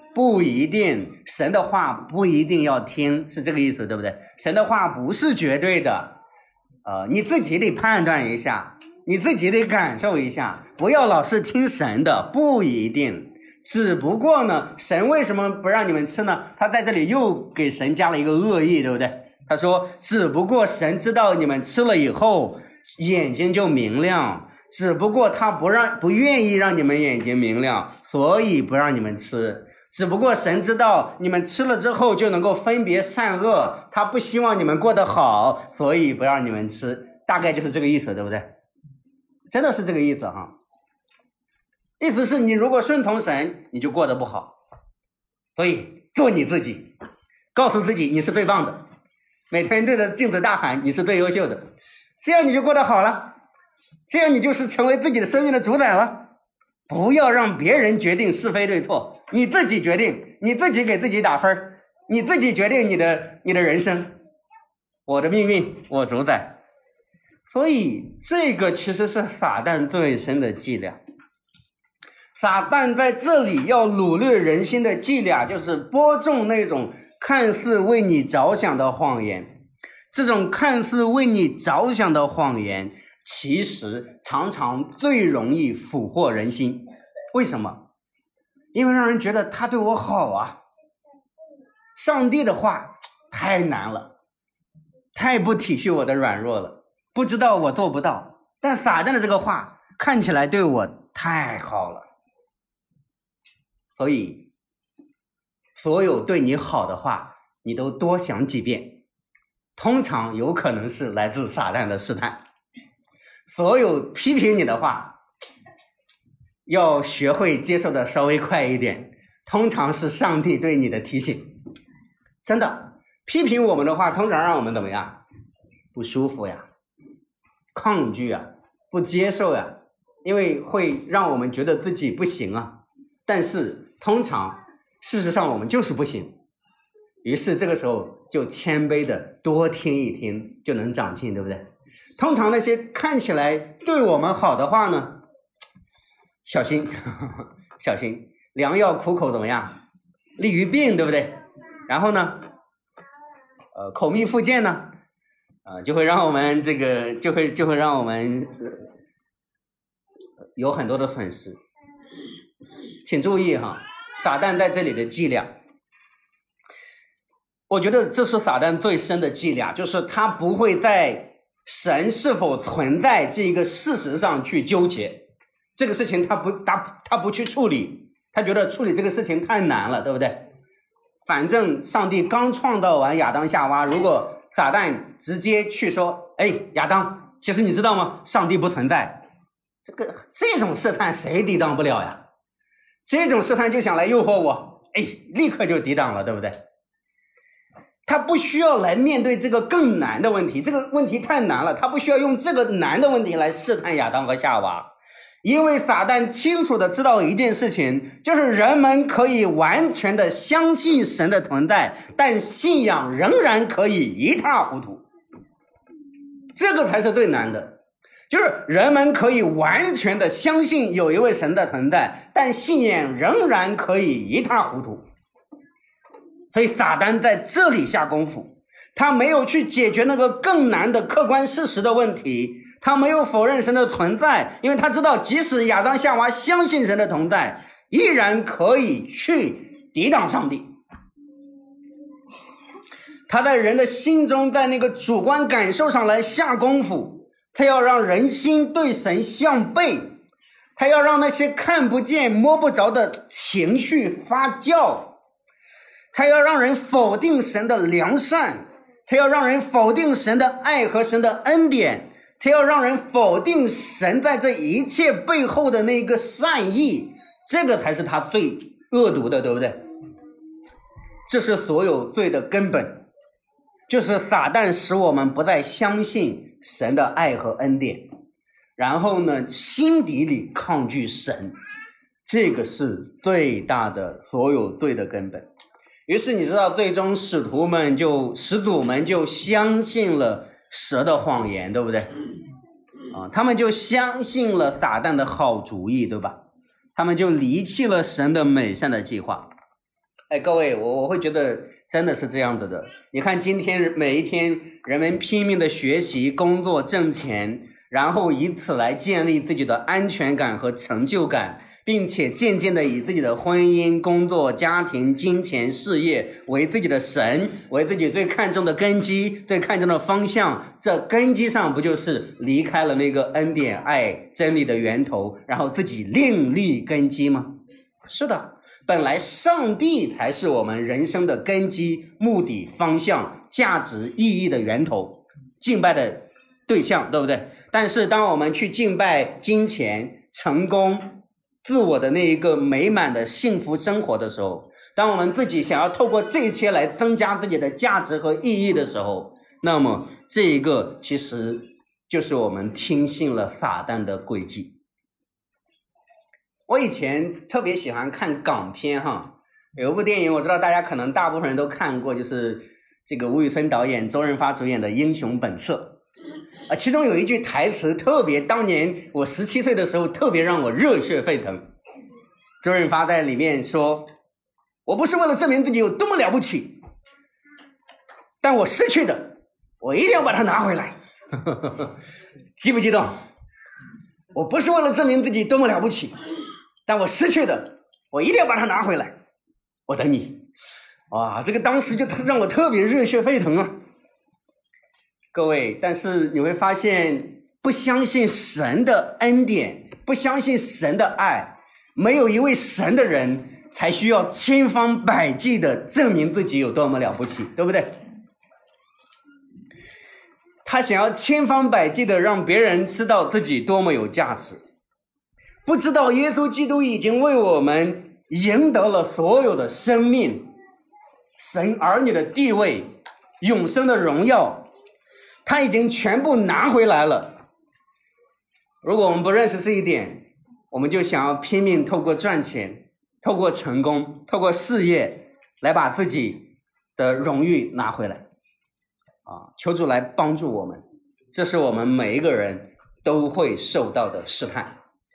不一定，神的话不一定要听，是这个意思，对不对？神的话不是绝对的，呃，你自己得判断一下，你自己得感受一下，不要老是听神的，不一定。只不过呢，神为什么不让你们吃呢？他在这里又给神加了一个恶意，对不对？他说，只不过神知道你们吃了以后眼睛就明亮，只不过他不让不愿意让你们眼睛明亮，所以不让你们吃。只不过神知道你们吃了之后就能够分别善恶，他不希望你们过得好，所以不让你们吃。大概就是这个意思，对不对？真的是这个意思哈。意思是你如果顺从神，你就过得不好。所以做你自己，告诉自己你是最棒的，每天对着镜子大喊你是最优秀的，这样你就过得好了，这样你就是成为自己的生命的主宰了。不要让别人决定是非对错，你自己决定，你自己给自己打分，你自己决定你的你的人生。我的命运我主宰。所以这个其实是撒旦最深的伎俩。撒旦在这里要掳掠人心的伎俩，就是播种那种看似为你着想的谎言。这种看似为你着想的谎言，其实常常最容易俘获人心。为什么？因为让人觉得他对我好啊。上帝的话太难了，太不体恤我的软弱了，不知道我做不到。但撒旦的这个话看起来对我太好了。所以所有对你好的话你都多想几遍，通常有可能是来自撒旦的试探。所有批评你的话要学会接受的稍微快一点，通常是上帝对你的提醒。真的，批评我们的话通常让我们怎么样？不舒服呀，抗拒啊，不接受呀，因为会让我们觉得自己不行啊。但是通常事实上我们就是不行，于是这个时候就谦卑的多听一听，就能长进，对不对？通常那些看起来对我们好的话呢，小心呵呵小心，良药苦口怎么样？利于病，对不对？然后呢呃，口蜜腹剑呢呃，就会让我们这个就会就会让我们、呃、有很多的损失。请注意哈，撒旦在这里的伎俩，我觉得这是撒旦最深的伎俩，就是他不会在神是否存在这个事实上去纠结，这个事情他不他他不去处理，他觉得处理这个事情太难了，对不对？反正上帝刚创造完亚当夏娃，如果撒旦直接去说，哎，亚当，其实你知道吗？上帝不存在，这个这种试探谁抵挡不了呀？这种试探就想来诱惑我，哎，立刻就抵挡了，对不对？他不需要来面对这个更难的问题，这个问题太难了，他不需要用这个难的问题来试探亚当和夏娃，因为撒旦清楚的知道一件事情，就是人们可以完全的相信神的存在，但信仰仍然可以一塌糊涂，这个才是最难的。就是人们可以完全的相信有一位神的存在，但信仰仍然可以一塌糊涂。所以撒旦在这里下功夫，他没有去解决那个更难的客观事实的问题，他没有否认神的存在，因为他知道即使亚当夏娃相信神的同在，依然可以去抵挡上帝。他在人的心中，在那个主观感受上来下功夫，他要让人心对神向背，他要让那些看不见摸不着的情绪发酵，他要让人否定神的良善，他要让人否定神的爱和神的恩典，他要让人否定神在这一切背后的那个善意，这个才是他最恶毒的，对不对？这是所有罪的根本，就是撒旦使我们不再相信神的爱和恩典，然后呢，心底里抗拒神，这个是最大的所有罪的根本。于是你知道，最终使徒们就始祖们就相信了蛇的谎言，对不对？啊，他们就相信了撒旦的好主意，对吧？他们就离弃了神的美善的计划。 哎，各位，我我会觉得真的是这样子的。你看今天每一天人们拼命的学习、工作、挣钱，然后以此来建立自己的安全感和成就感，并且渐渐的以自己的婚姻、工作、家庭、金钱、事业为自己的神，为自己最看重的根基、最看重的方向。这根基上不就是离开了那个恩典、爱、真理的源头，然后自己另立根基吗？是的，本来上帝才是我们人生的根基、目的、方向、价值、意义的源头，敬拜的对象，对不对？但是当我们去敬拜金钱、成功、自我的那一个美满的幸福生活的时候，当我们自己想要透过这些来增加自己的价值和意义的时候，那么这一个其实就是我们听信了撒旦的诡计。我以前特别喜欢看港片哈，有一部电影我知道大家可能大部分人都看过，就是这个吴宇森导演、周润发主演的《英雄本色》啊，其中有一句台词特别，当年我十七岁的时候特别让我热血沸腾。周润发在里面说：“我不是为了证明自己有多么了不起，但我失去的，我一定要把它拿回来。”激不激动？我不是为了证明自己多么了不起，但我失去的，我一定要把它拿回来。我等你。哇，这个当时就让我特别热血沸腾啊！各位，但是你会发现，不相信神的恩典，不相信神的爱，没有一位神的人才需要千方百计的证明自己有多么了不起，对不对？他想要千方百计的让别人知道自己多么有价值，不知道耶稣基督已经为我们赢得了所有的生命、神儿女的地位、永生的荣耀，他已经全部拿回来了。如果我们不认识这一点，我们就想要拼命透过赚钱、透过成功、透过事业来把自己的荣誉拿回来。啊，求主来帮助我们，这是我们每一个人都会受到的试探。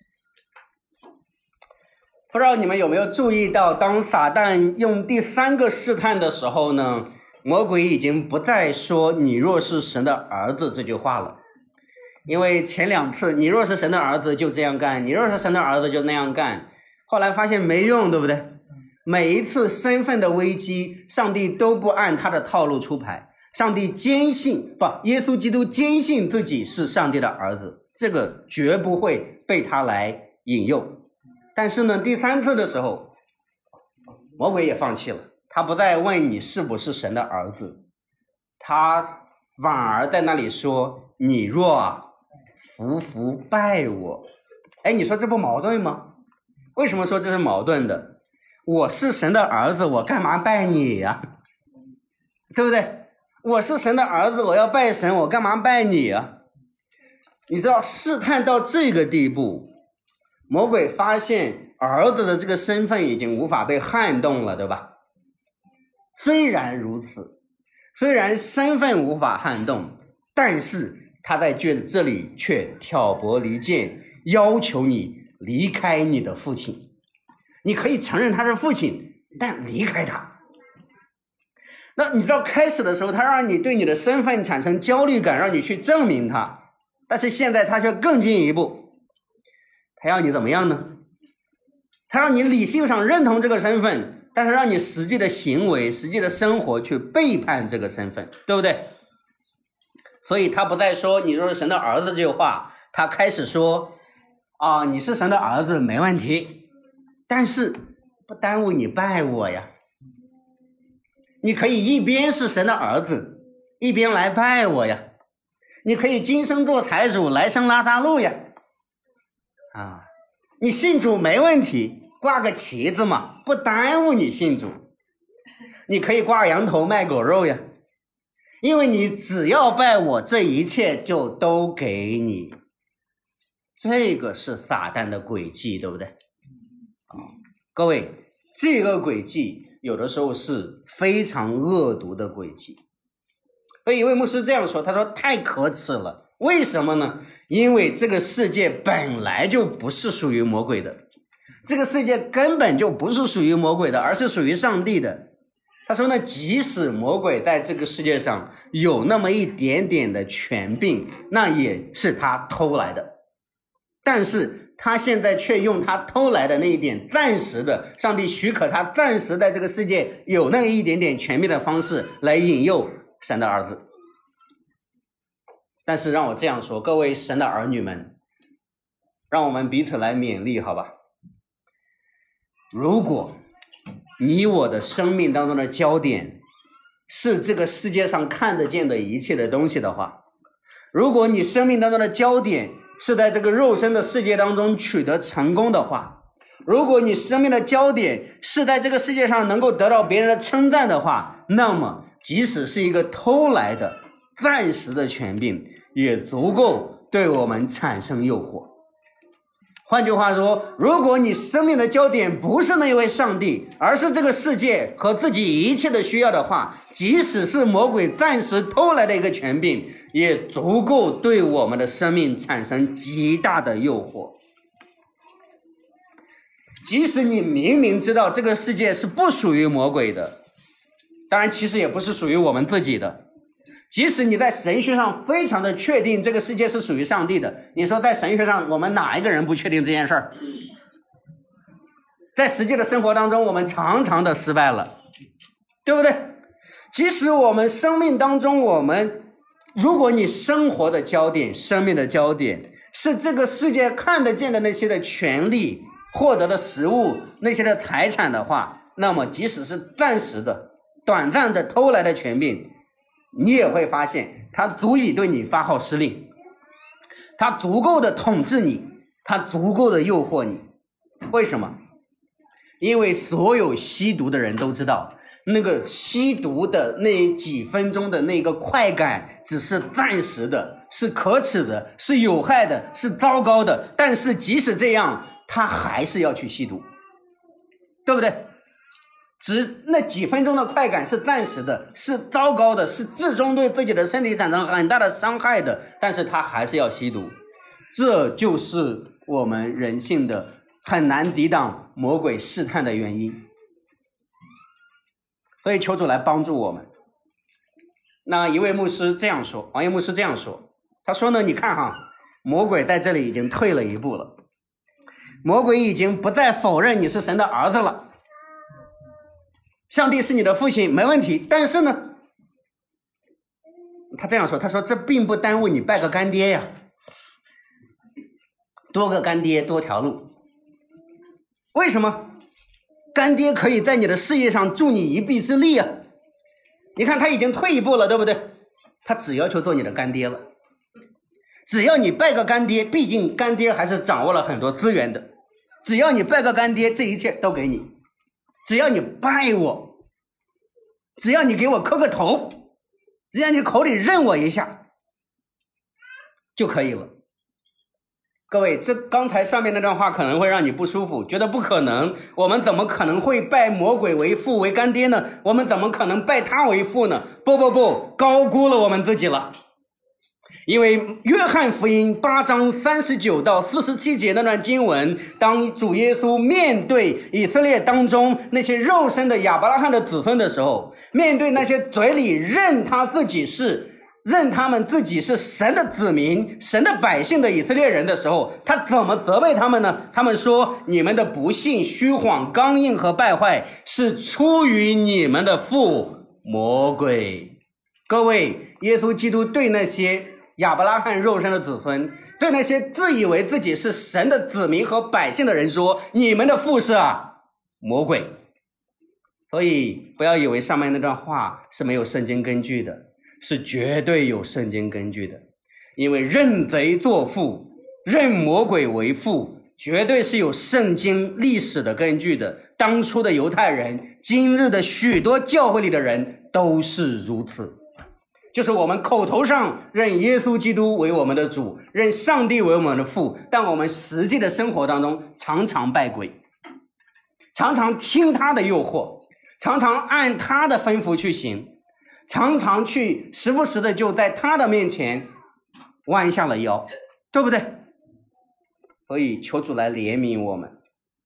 不知道你们有没有注意到，当撒旦用第三个试探的时候呢，魔鬼已经不再说你若是神的儿子这句话了。因为前两次你若是神的儿子就这样干，你若是神的儿子就那样干，后来发现没用，对不对？每一次身份的危机，上帝都不按他的套路出牌。上帝坚信，不，耶稣基督坚信自己是上帝的儿子，这个绝不会被他来引诱。但是呢，第三次的时候，魔鬼也放弃了，他不再问你是不是神的儿子，他反而在那里说：“你若服服拜我。”哎，你说这不矛盾吗？为什么说这是矛盾的？我是神的儿子，我干嘛拜你呀？对不对？我是神的儿子，我要拜神，我干嘛拜你啊？你知道试探到这个地步，魔鬼发现儿子的这个身份已经无法被撼动了，对吧？虽然如此，虽然身份无法撼动，但是他在这里却挑拨离间，要求你离开你的父亲。你可以承认他是父亲，但离开他。那你知道开始的时候他让你对你的身份产生焦虑感，让你去证明他，但是现在他却更进一步，他要你怎么样呢？他让你理性上认同这个身份，但是让你实际的行为、实际的生活去背叛这个身份，对不对？所以他不再说你若是神的儿子这句话，他开始说啊，你是神的儿子没问题，但是不耽误你拜我呀。你可以一边是神的儿子，一边来拜我呀。你可以今生做财主，来生拉撒路呀。啊，你信主没问题，挂个旗子嘛，不耽误你信主。你可以挂羊头卖狗肉呀，因为你只要拜我，这一切就都给你。这个是撒旦的诡计，对不对？啊，各位，这个诡计有的时候是非常恶毒的诡计。所以一位牧师这样说，他说太可耻了。为什么呢？因为这个世界本来就不是属于魔鬼的， 这个世界根本就不是属于魔鬼的，而是属于上帝的。他说呢，即使魔鬼在这个世界上有那么一点点的权柄，那也是他偷来的，但是他现在却用他偷来的那一点暂时的，上帝许可他暂时在这个世界有那一点点权柄的方式来引诱神的儿子。但是让我这样说，各位神的儿女们，让我们彼此来勉励，好吧？如果你我的生命当中的焦点是这个世界上看得见的一切的东西的话，如果你生命当中的焦点是在这个肉身的世界当中取得成功的话，如果你生命的焦点是在这个世界上能够得到别人的称赞的话，那么即使是一个偷来的暂时的权柄，也足够对我们产生诱惑。换句话说，如果你生命的焦点不是那一位上帝，而是这个世界和自己一切的需要的话，即使是魔鬼暂时偷来的一个权柄，也足够对我们的生命产生极大的诱惑。即使你明明知道这个世界是不属于魔鬼的，当然其实也不是属于我们自己的，即使你在神学上非常的确定这个世界是属于上帝的，你说在神学上我们哪一个人不确定这件事儿？在实际的生活当中我们常常的失败了，对不对？即使我们生命当中，我们如果你生活的焦点，生命的焦点是这个世界看得见的那些的权利，获得的食物，那些的财产的话，那么即使是暂时的短暂的偷来的权柄，你也会发现它足以对你发号施令，它足够的统治你，它足够的诱惑你。为什么？因为所有吸毒的人都知道，那个吸毒的那几分钟的那个快感只是暂时的，是可耻的，是有害的，是糟糕的，但是即使这样他还是要去吸毒，对不对？只那几分钟的快感是暂时的，是糟糕的，是最终对自己的身体产生很大的伤害的，但是他还是要吸毒。这就是我们人性的很难抵挡魔鬼试探的原因。所以求主来帮助我们。那一位牧师这样说，王爷牧师这样说，他说呢，你看哈，魔鬼在这里已经退了一步了，魔鬼已经不再否认你是神的儿子了，上帝是你的父亲没问题，但是呢，他这样说，他说这并不耽误你拜个干爹呀，多个干爹多条路。为什么？干爹可以在你的事业上助你一臂之力啊！你看他已经退一步了，对不对？他只要求做你的干爹了，只要你拜个干爹，毕竟干爹还是掌握了很多资源的，只要你拜个干爹，这一切都给你，只要你拜我，只要你给我磕个头，只要你口里认我一下就可以了。各位，这刚才上面那段话可能会让你不舒服，觉得不可能，我们怎么可能会拜魔鬼为父为干爹呢？我们怎么可能拜他为父呢？不不不，高估了我们自己了。因为约翰福音八章三十九到四十七节那段经文，当主耶稣面对以色列当中那些肉身的亚伯拉罕的子孙的时候，面对那些嘴里认他自己是认他们自己是神的子民，神的百姓的以色列人的时候，他怎么责备他们呢？他们说，你们的不信、虚谎、刚硬和败坏是出于你们的父魔鬼。各位，耶稣基督对那些亚伯拉罕肉身的子孙，对那些自以为自己是神的子民和百姓的人说，你们的父是啊魔鬼。所以不要以为上面那段话是没有圣经根据的，是绝对有圣经根据的。因为认贼作父，认魔鬼为父，绝对是有圣经历史的根据的。当初的犹太人，今日的许多教会里的人都是如此。就是我们口头上认耶稣基督为我们的主，认上帝为我们的父，但我们实际的生活当中常常拜鬼，常常听他的诱惑，常常按他的吩咐去行，常常去时不时的就在他的面前弯下了腰，对不对？所以求主来怜悯我们。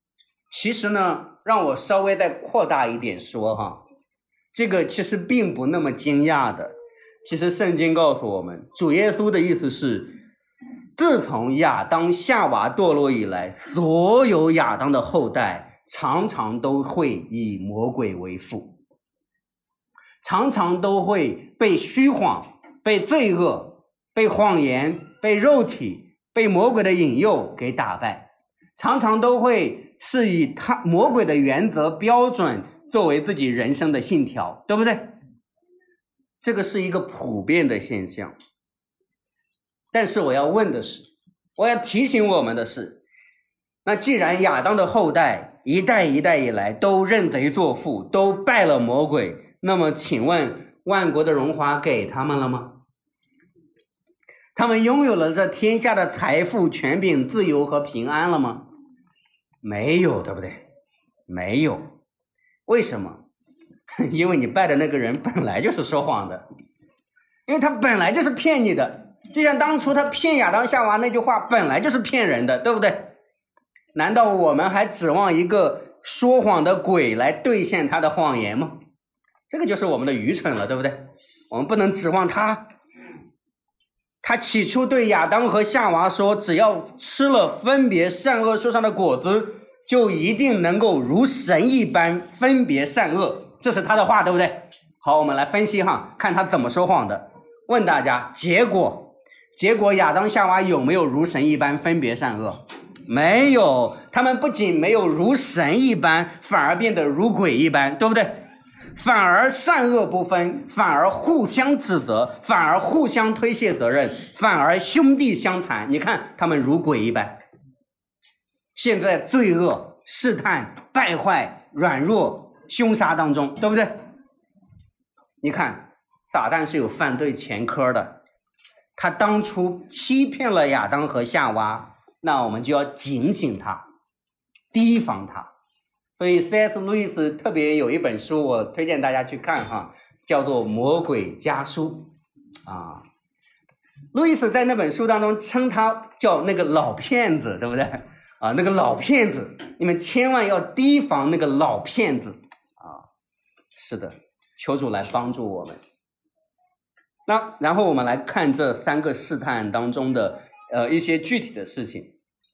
其实呢，让我稍微再扩大一点说哈，这个其实并不那么惊讶的。其实圣经告诉我们，主耶稣的意思是，自从亚当夏娃堕落以来，所有亚当的后代常常都会以魔鬼为父，常常都会被虚谎、被罪恶、被谎言、被肉体、被魔鬼的引诱给打败，常常都会是以他魔鬼的原则标准作为自己人生的信条，对不对？这个是一个普遍的现象。但是我要问的是，我要提醒我们的是，那既然亚当的后代一代一代以来都认贼作父，都拜了魔鬼，那么请问万国的荣华给他们了吗？他们拥有了这天下的财富、权柄、自由和平安了吗？没有，对不对？没有。为什么？因为你拜的那个人本来就是说谎的，因为他本来就是骗你的，就像当初他骗亚当夏娃那句话本来就是骗人的，对不对？难道我们还指望一个说谎的鬼来兑现他的谎言吗？这个就是我们的愚蠢了，对不对？我们不能指望他。他起初对亚当和夏娃说，只要吃了分别善恶树上的果子，就一定能够如神一般分别善恶，这是他的话，对不对？好，我们来分析哈，看他怎么说谎的。问大家，结果结果亚当夏娃有没有如神一般分别善恶？没有，他们不仅没有如神一般，反而变得如鬼一般，对不对？反而善恶不分，反而互相指责，反而互相推卸责任，反而兄弟相残。你看他们如鬼一般。现在罪恶、试探、败坏、软弱、凶杀当中，对不对？你看撒旦是有犯罪前科的，他当初欺骗了亚当和夏娃，那我们就要警醒他，提防他。所以 C S 路易斯特别有一本书，我推荐大家去看哈，叫做《魔鬼家书》啊。路易斯在那本书当中称他叫那个老骗子，对不对啊？那个老骗子，你们千万要提防那个老骗子啊！是的，求主来帮助我们。那然后我们来看这三个试探当中的呃一些具体的事情。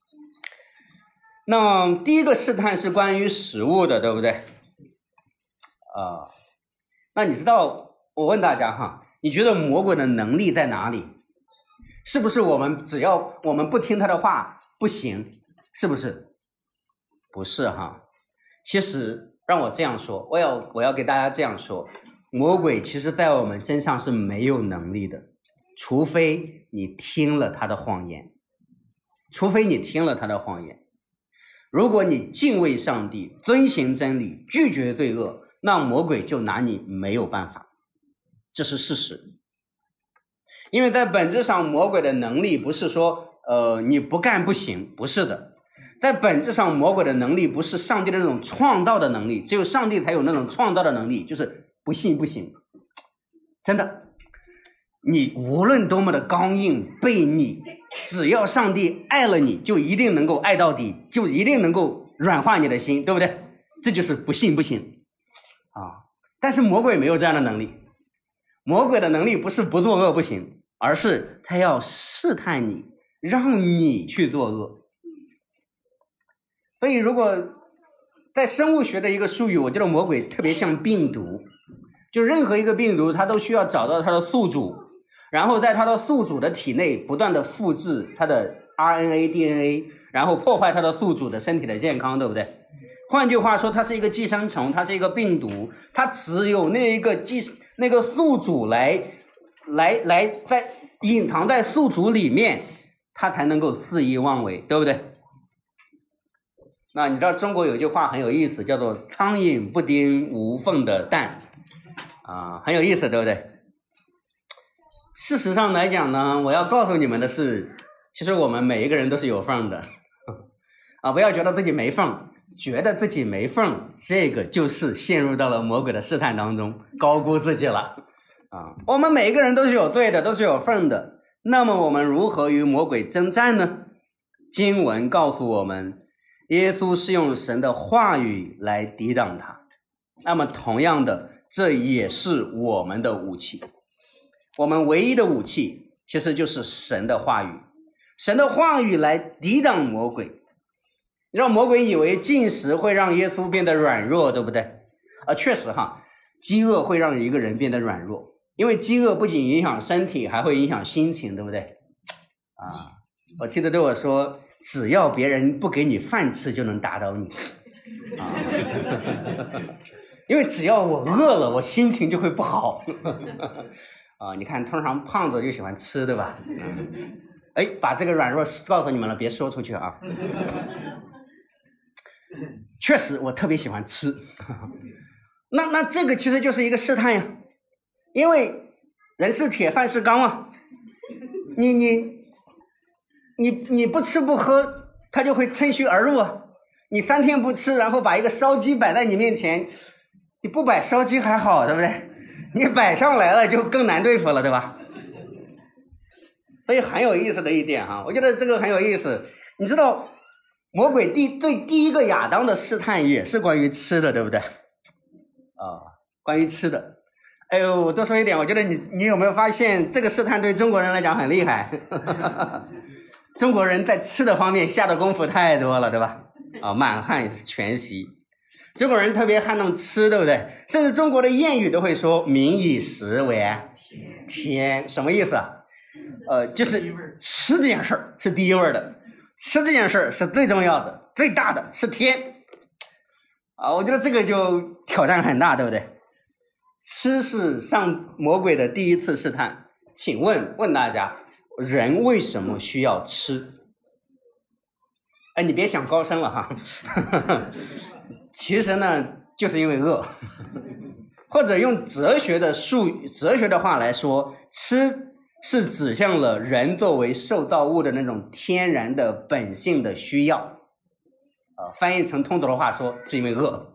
那第一个试探是关于食物的，对不对？啊、呃，那你知道，我问大家哈，你觉得魔鬼的能力在哪里？是不是我们只要我们不听他的话不行？是不是？不是哈。其实让我这样说，我要我要给大家这样说，魔鬼其实在我们身上是没有能力的，除非你听了他的谎言，除非你听了他的谎言。如果你敬畏上帝，遵行真理，拒绝罪恶，那魔鬼就拿你没有办法，这是事实。因为在本质上，魔鬼的能力不是说呃你不干不行，不是的。在本质上，魔鬼的能力不是上帝的那种创造的能力，只有上帝才有那种创造的能力，就是不信不行。真的，你无论多么的刚硬悖逆，只要上帝爱了你，就一定能够爱到底，就一定能够软化你的心，对不对？这就是不信不行啊！但是魔鬼没有这样的能力，魔鬼的能力不是不作恶不行，而是他要试探你，让你去作恶。所以如果在生物学的一个术语，我觉得魔鬼特别像病毒，就任何一个病毒它都需要找到它的宿主，然后在它的宿主的体内不断的复制它的 R N A D N A， 然后破坏它的宿主的身体的健康，对不对？换句话说，它是一个寄生虫，它是一个病毒，它只有那一个寄那个宿主来来来在隐藏在宿主里面，它才能够肆意妄为，对不对？那你知道中国有句话很有意思，叫做苍蝇不叮无缝的蛋啊，很有意思，对不对？事实上来讲呢，我要告诉你们的是，其实我们每一个人都是有缝的啊，不要觉得自己没缝，觉得自己没缝，这个就是陷入到了魔鬼的试探当中，高估自己了啊。我们每一个人都是有罪的，都是有缝的，那么我们如何与魔鬼征战呢？经文告诉我们， 耶稣是用神的话语来抵挡他。那么同样的，这也是我们的武器。我们唯一的武器其实就是神的话语，神的话语来抵挡魔鬼，让魔鬼以为进食会让耶稣变得软弱，对不对？啊，确实哈，饥饿会让一个人变得软弱，因为饥饿不仅影响身体，还会影响心情，对不对？啊，我记得对我说，只要别人不给你饭吃，就能打倒你。啊，因为只要我饿了，我心情就会不好。啊，你看，通常胖子就喜欢吃，对吧？嗯，哎，把这个软弱告诉你们了，别说出去啊。确实，我特别喜欢吃。那那这个其实就是一个试探呀，因为人是铁，饭是钢啊。你你你你不吃不喝，他就会趁虚而入啊。你三天不吃，然后把一个烧鸡摆在你面前，你不摆烧鸡还好，对不对？你摆上来了就更难对付了，对吧？所以很有意思的一点哈，我觉得这个很有意思。你知道魔鬼第对第一个亚当的试探也是关于吃的，对不对？啊，关于吃的。哎呦，我多说一点，我觉得你你有没有发现这个试探对中国人来讲很厉害？中国人在吃的方面下的功夫太多了，对吧？啊，满汉全席，中国人特别看重吃，对不对？甚至中国的谚语都会说民以食为天，什么意思啊？呃，就是吃这件事儿是第一位的，吃这件事儿是最重要的，最大的是天。啊，我觉得这个就挑战很大，对不对？吃是上魔鬼的第一次试探。请问问大家，人为什么需要吃？哎，你别想高深了哈。其实呢，就是因为饿。或者用哲学的术哲学的话来说，吃是指向了人作为受造物的那种天然的本性的需要。呃，翻译成通俗的话说，是因为饿。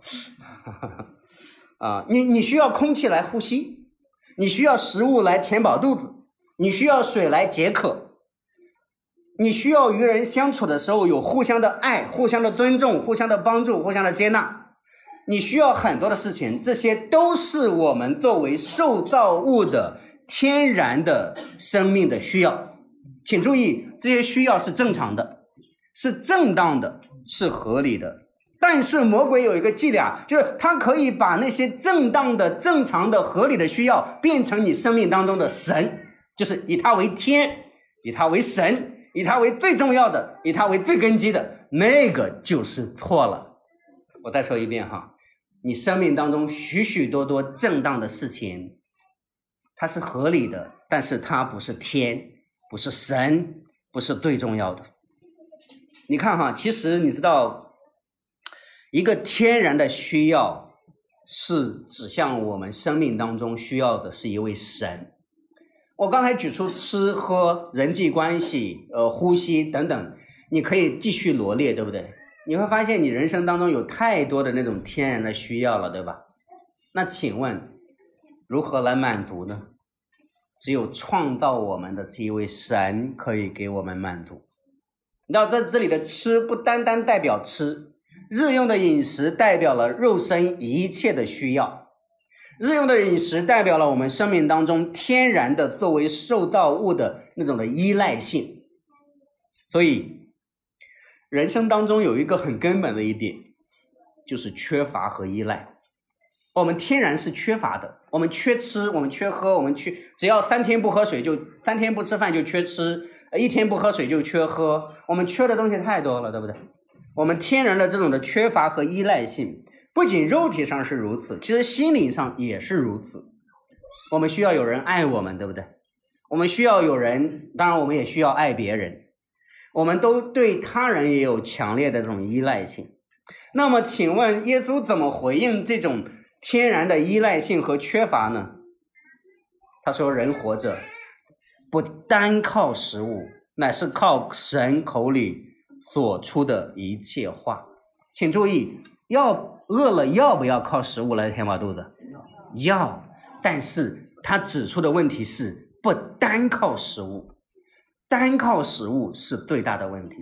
啊，你你需要空气来呼吸，你需要食物来填饱肚子，你需要水来解渴，你需要与人相处的时候有互相的爱、互相的尊重、互相的帮助、互相的接纳，你需要很多的事情，这些都是我们作为受造物的天然的生命的需要。请注意，这些需要是正常的，是正当的，是合理的。但是魔鬼有一个伎俩，就是他可以把那些正当的、正常的、合理的需要变成你生命当中的神，就是以他为天，以他为神，以他为最重要的，以他为最根基的，那个就是错了。我再说一遍哈，你生命当中许许多多正当的事情，它是合理的，但是它不是天，不是神，不是最重要的。你看哈，其实你知道，一个天然的需要是指向我们生命当中需要的是一位神。我刚才举出吃喝、人际关系、呃呼吸等等，你可以继续罗列，对不对？你会发现你人生当中有太多的那种天然的需要了，对吧？那请问如何来满足呢？只有创造我们的这一位神可以给我们满足。你知道在这里的吃不单单代表吃，日用的饮食代表了肉身一切的需要，日用的饮食代表了我们生命当中天然的作为受造物的那种的依赖性。所以人生当中有一个很根本的一点，就是缺乏和依赖。我们天然是缺乏的，我们缺吃，我们缺喝，我们缺，只要三天不喝水就三天不吃饭就缺吃，一天不喝水就缺喝，我们缺的东西太多了，对不对？我们天然的这种的缺乏和依赖性，不仅肉体上是如此，其实心灵上也是如此。我们需要有人爱我们，对不对？我们需要有人，当然我们也需要爱别人，我们都对他人也有强烈的这种依赖性。那么请问耶稣怎么回应这种天然的依赖性和缺乏呢？他说，人活着不单靠食物，乃是靠神口里所出的一切话。请注意，要饿了要不要靠食物来填饱肚子？要，但是他指出的问题是不单靠食物，单靠食物是最大的问题。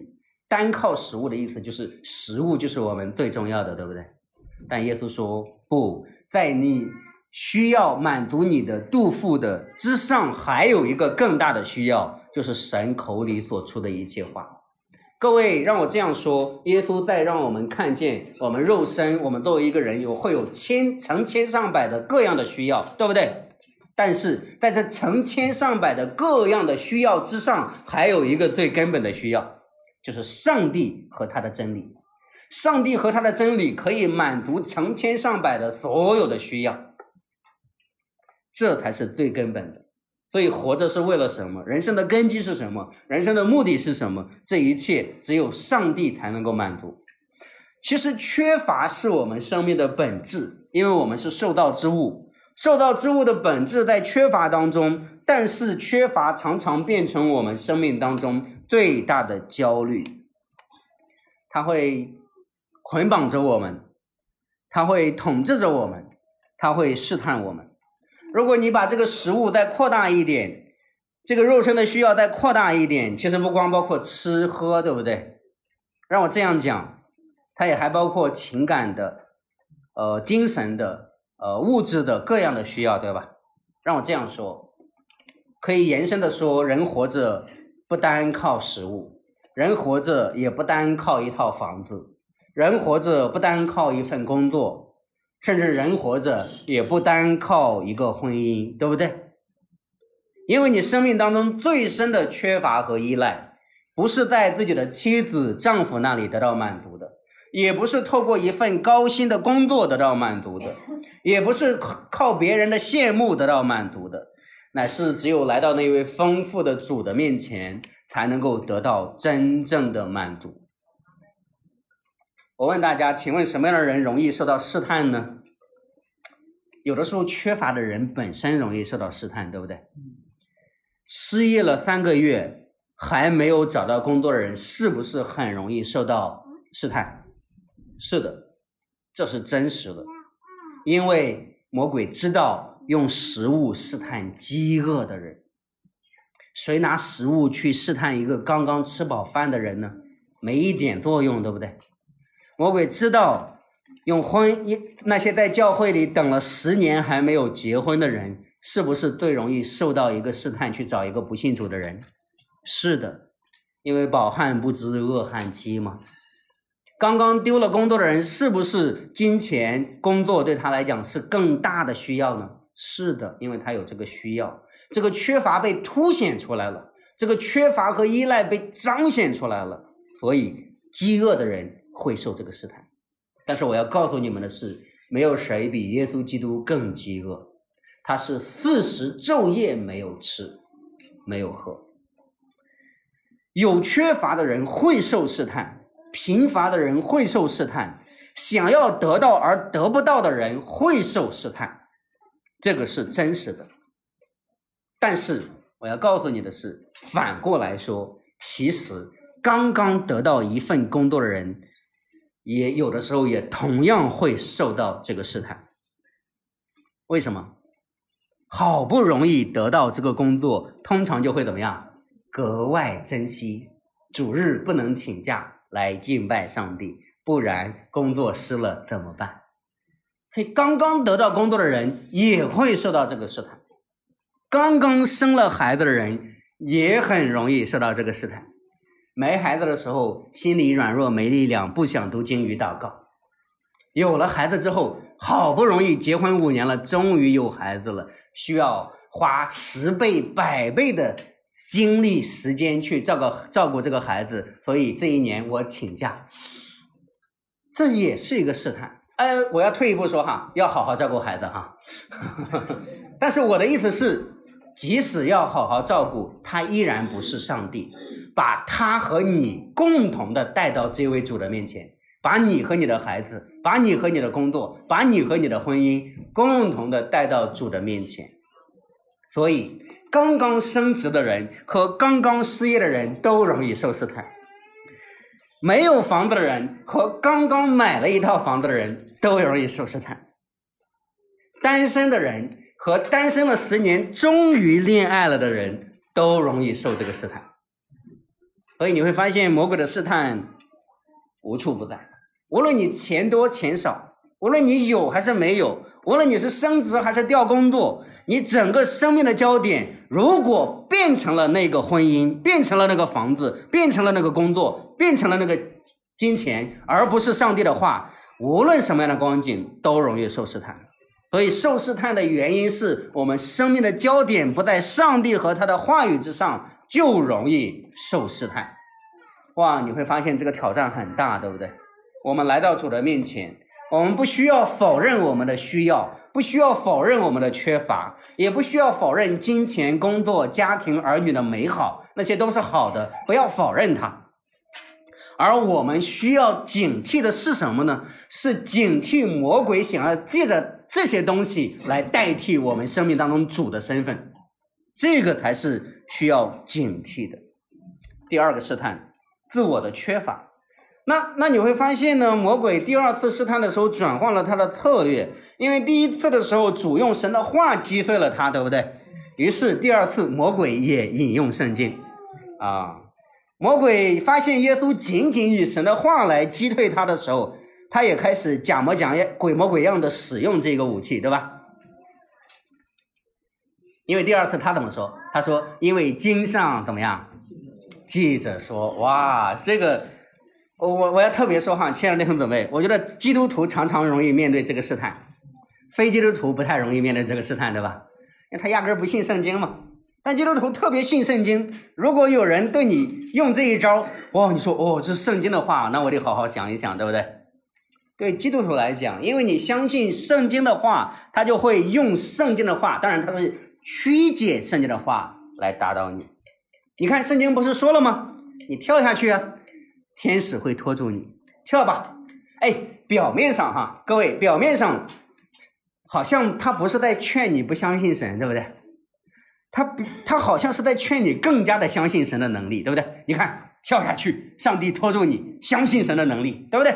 单靠食物的意思就是食物就是我们最重要的，对不对？但耶稣说不，在你需要满足你的肚腹的之上，还有一个更大的需要，就是神口里所出的一切话。各位，让我这样说，耶稣在让我们看见我们肉身，我们作为一个人有会有千成千上百的各样的需要，对不对？但是在这成千上百的各样的需要之上，还有一个最根本的需要，就是上帝和他的真理。上帝和他的真理可以满足成千上百的所有的需要，这才是最根本的。所以活着是为了什么？人生的根基是什么？人生的目的是什么？这一切只有上帝才能够满足。其实缺乏是我们生命的本质，因为我们是受造之物，受造之物的本质在缺乏当中，但是缺乏常常变成我们生命当中最大的焦虑。它会捆绑着我们，它会统治着我们，它会试探我们。如果你把这个食物再扩大一点，这个肉身的需要再扩大一点，其实不光包括吃喝，对不对？让我这样讲，它也还包括情感的、呃精神的、呃物质的各样的需要，对吧？让我这样说，可以延伸的说，人活着不单靠食物，人活着也不单靠一套房子，人活着不单靠一份工作，甚至人活着也不单靠一个婚姻，对不对？因为你生命当中最深的缺乏和依赖，不是在自己的妻子丈夫那里得到满足的，也不是透过一份高薪的工作得到满足的，也不是靠别人的羡慕得到满足的，乃是只有来到那位丰富的主的面前，才能够得到真正的满足。我问大家，请问什么样的人容易受到试探呢？有的时候缺乏的人本身容易受到试探，对不对？失业了三个月还没有找到工作的人，是不是很容易受到试探？是的，这是真实的。因为魔鬼知道用食物试探饥饿的人。谁拿食物去试探一个刚刚吃饱饭的人呢？没一点作用，对不对？魔鬼知道用婚那些在教会里等了十年还没有结婚的人，是不是最容易受到一个试探去找一个不信主的人？是的，因为饱汉不知饿汉饥嘛。刚刚丢了工作的人，是不是金钱工作对他来讲是更大的需要呢？是的，因为他有这个需要，这个缺乏被凸显出来了，这个缺乏和依赖被彰显出来了，所以饥饿的人会受这个试探。但是我要告诉你们的是，没有谁比耶稣基督更饥饿，他是四十昼夜没有吃没有喝。有缺乏的人会受试探，贫乏的人会受试探，想要得到而得不到的人会受试探，这个是真实的。但是我要告诉你的是，反过来说，其实刚刚得到一份工作的人，也有的时候也同样会受到这个试探。为什么？好不容易得到这个工作，通常就会怎么样？格外珍惜，主日不能请假来敬拜上帝，不然工作失了怎么办？所以刚刚得到工作的人也会受到这个试探，刚刚生了孩子的人也很容易受到这个试探。没孩子的时候心里软弱没力量，不想读经与祷告，有了孩子之后好不容易结婚五年了，终于有孩子了，需要花十倍百倍的精力时间去照顾照顾这个孩子，所以这一年我请假，这也是一个试探。呃，我要退一步说哈，要好好照顾孩子哈。但是我的意思是，即使要好好照顾，他依然不是上帝，把他和你共同的带到这位主的面前，把你和你的孩子，把你和你的工作，把你和你的婚姻共同的带到主的面前。所以刚刚升职的人和刚刚失业的人都容易受试探，没有房子的人和刚刚买了一套房子的人都容易受试探，单身的人和单身了十年终于恋爱了的人都容易受这个试探。 所以你会发现魔鬼的试探无处不在，无论你钱多钱少，无论你有还是没有，无论你是升职还是调工作，你整个生命的焦点如果变成了那个婚姻，变成了那个房子，变成了那个工作，变成了那个金钱，而不是上帝的话，无论什么样的光景都容易受试探。所以受试探的原因是我们生命的焦点不在上帝和他的话语之上，就容易受试探。哇，你会发现这个挑战很大，对不对？我们来到主的面前，我们不需要否认我们的需要，不需要否认我们的缺乏，也不需要否认金钱、工作、家庭、儿女的美好，那些都是好的，不要否认它。而我们需要警惕的是什么呢？是警惕魔鬼想要借着这些东西来代替我们生命当中主的身份，这个才是需要警惕的。第二个试探，自我的缺乏。那那你会发现呢，魔鬼第二次试探的时候转换了他的策略，因为第一次的时候主用神的话击碎了他，对不对？于是第二次魔鬼也引用圣经啊。魔鬼发现耶稣仅仅以神的话来击退他的时候，他也开始假模假样、鬼模鬼样的使用这个武器，对吧？因为第二次他怎么说？他说因为经上怎么样，记着说。哇，这个我我要特别说哈，亲爱的弟兄姊妹，我觉得基督徒常常容易面对这个试探，非基督徒不太容易面对这个试探，对吧？因为他压根儿不信圣经嘛。但基督徒特别信圣经，如果有人对你用这一招，哇，你说哦，这是圣经的话，那我得好好想一想，对不对？对基督徒来讲，因为你相信圣经的话，他就会用圣经的话，当然他是曲解圣经的话来打倒你。你看圣经不是说了吗？你跳下去啊，天使会拖住你，跳吧。哎，表面上哈，各位，表面上好像他不是在劝你不相信神，对不对？他他好像是在劝你更加的相信神的能力，对不对？你看跳下去，上帝拖住你，相信神的能力，对不对？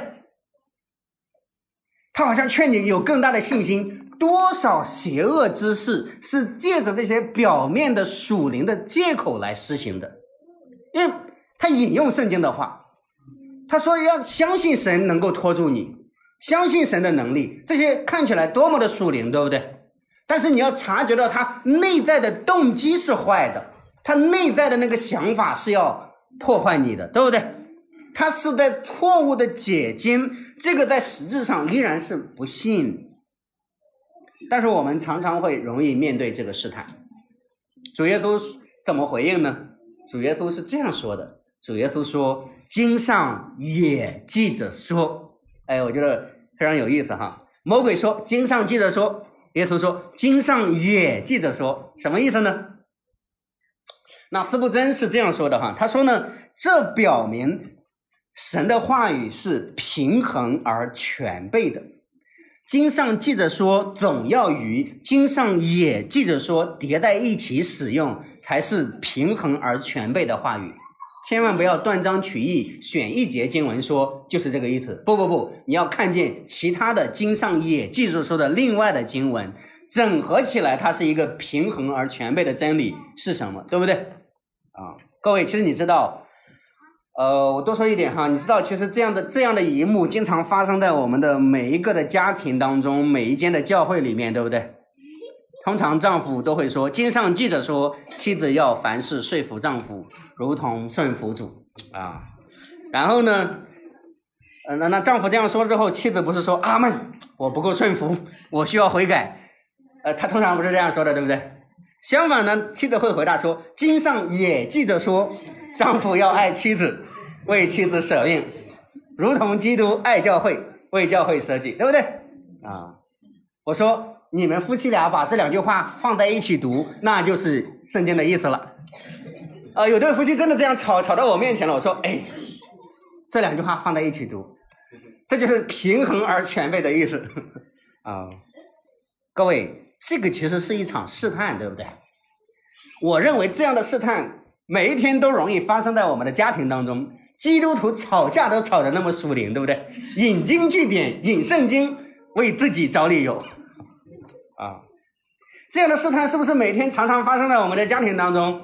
他好像劝你有更大的信心。多少邪恶之事是借着这些表面的属灵的借口来施行的，因为他引用圣经的话，他说要相信神能够拖住你，相信神的能力，这些看起来多么的属灵，对不对？但是你要察觉到他内在的动机是坏的，他内在的那个想法是要破坏你的，对不对？他是在错误的解经，这个在实质上依然是不信。但是我们常常会容易面对这个试探。主耶稣怎么回应呢？主耶稣是这样说的，主耶稣说经上也记着说。哎，我觉得非常有意思哈。魔鬼说经上记着说，耶稣说经上也记着说，什么意思呢？那司布真是这样说的哈，他说呢，这表明神的话语是平衡而全备的。经上记着说总要与经上也记着说叠在一起使用，才是平衡而全备的话语。千万不要断章取义，选一节经文说就是这个意思。不不不，你要看见其他的经上也记着说的另外的经文，整合起来它是一个平衡而全备的真理是什么，对不对啊？各位，其实你知道呃，我多说一点哈，你知道其实这样的这样的一幕经常发生在我们的每一个的家庭当中，每一间的教会里面，对不对？通常丈夫都会说经上记着说妻子要凡事说服丈夫如同顺服主啊。然后呢呃，那那丈夫这样说之后，妻子不是说阿们我不够顺服，我需要悔改，呃，他通常不是这样说的，对不对？相反呢，妻子会回答说经上也记着说丈夫要爱妻子，为妻子舍命，如同基督爱教会，为教会舍己，对不对啊？我说你们夫妻俩把这两句话放在一起读，那就是圣经的意思了。呃，有对夫妻真的这样吵吵到我面前了，我说哎，这两句话放在一起读，这就是平衡而全备的意思啊。各位，这个其实是一场试探，对不对？我认为这样的试探每一天都容易发生在我们的家庭当中。基督徒吵架都吵得那么属灵，对不对？引经据典，引圣经，为自己找理由啊。这样的试探是不是每天常常发生在我们的家庭当中？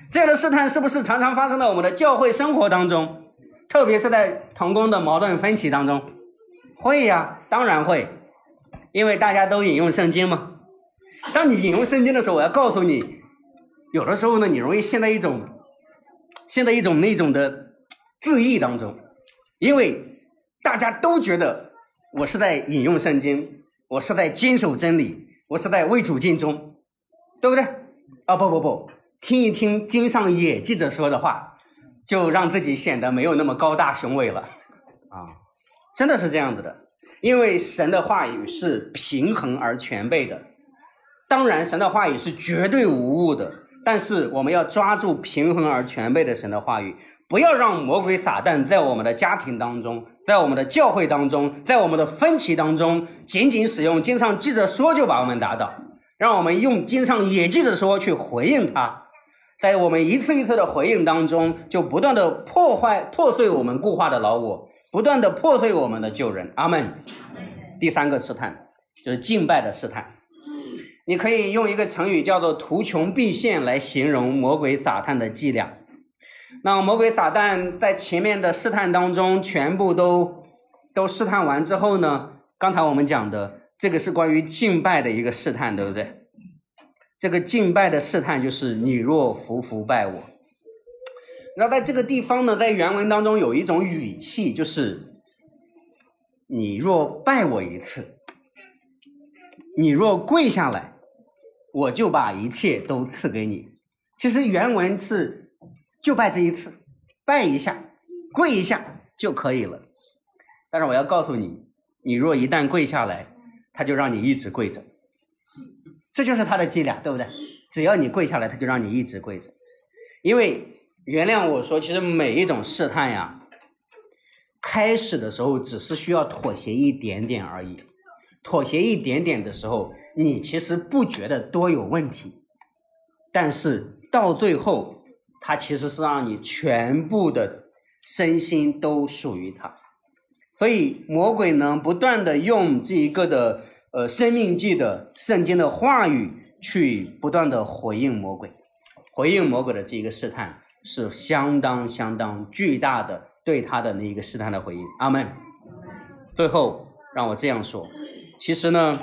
这样的试探是不是常常发生在我们的教会生活当中，特别是在同工的矛盾分歧当中？会呀，当然会，因为大家都引用圣经嘛。当你引用圣经的时候，我要告诉你，有的时候呢，你容易陷在一种陷在一种那种的自义当中，因为大家都觉得我是在引用圣经，我是在坚守真理，我是在为主尽忠，对不对？啊，不不不，听一听经上也记着说的话，就让自己显得没有那么高大雄伟了啊！真的是这样子的，因为神的话语是平衡而全备的。当然神的话语是绝对无误的，但是我们要抓住平衡而全备的神的话语，不要让魔鬼撒旦在我们的家庭当中，在我们的教会当中，在我们的分歧当中，仅仅使用经上记着说就把我们打倒，让我们用经上也记着说去回应他。在我们一次一次的回应当中，就不断的破坏破碎我们固化的老我，不断的破碎我们的旧人。阿们。第三个试探就是敬拜的试探，你可以用一个成语叫做图穷匕现来形容魔鬼撒旦的伎俩。那魔鬼撒旦在前面的试探当中全部都都试探完之后呢，刚才我们讲的这个是关于敬拜的一个试探，对不对？这个敬拜的试探就是你若服服拜我。那在这个地方呢，在原文当中有一种语气，就是你若拜我一次，你若跪下来，我就把一切都赐给你。其实原文是就拜这一次，拜一下跪一下就可以了。但是我要告诉你，你若一旦跪下来，他就让你一直跪着，这就是他的伎俩，对不对？只要你跪下来，他就让你一直跪着。因为原谅我说，其实每一种试探呀，开始的时候只是需要妥协一点点而已，妥协一点点的时候，你其实不觉得多有问题，但是到最后它其实是让你全部的身心都属于它。所以魔鬼呢，不断的用这一个的呃生命记的圣经的话语去不断的回应魔鬼，回应魔鬼的这一个试探是相当相当巨大的，对他的那一个试探的回应。阿们。最后让我这样说，其实呢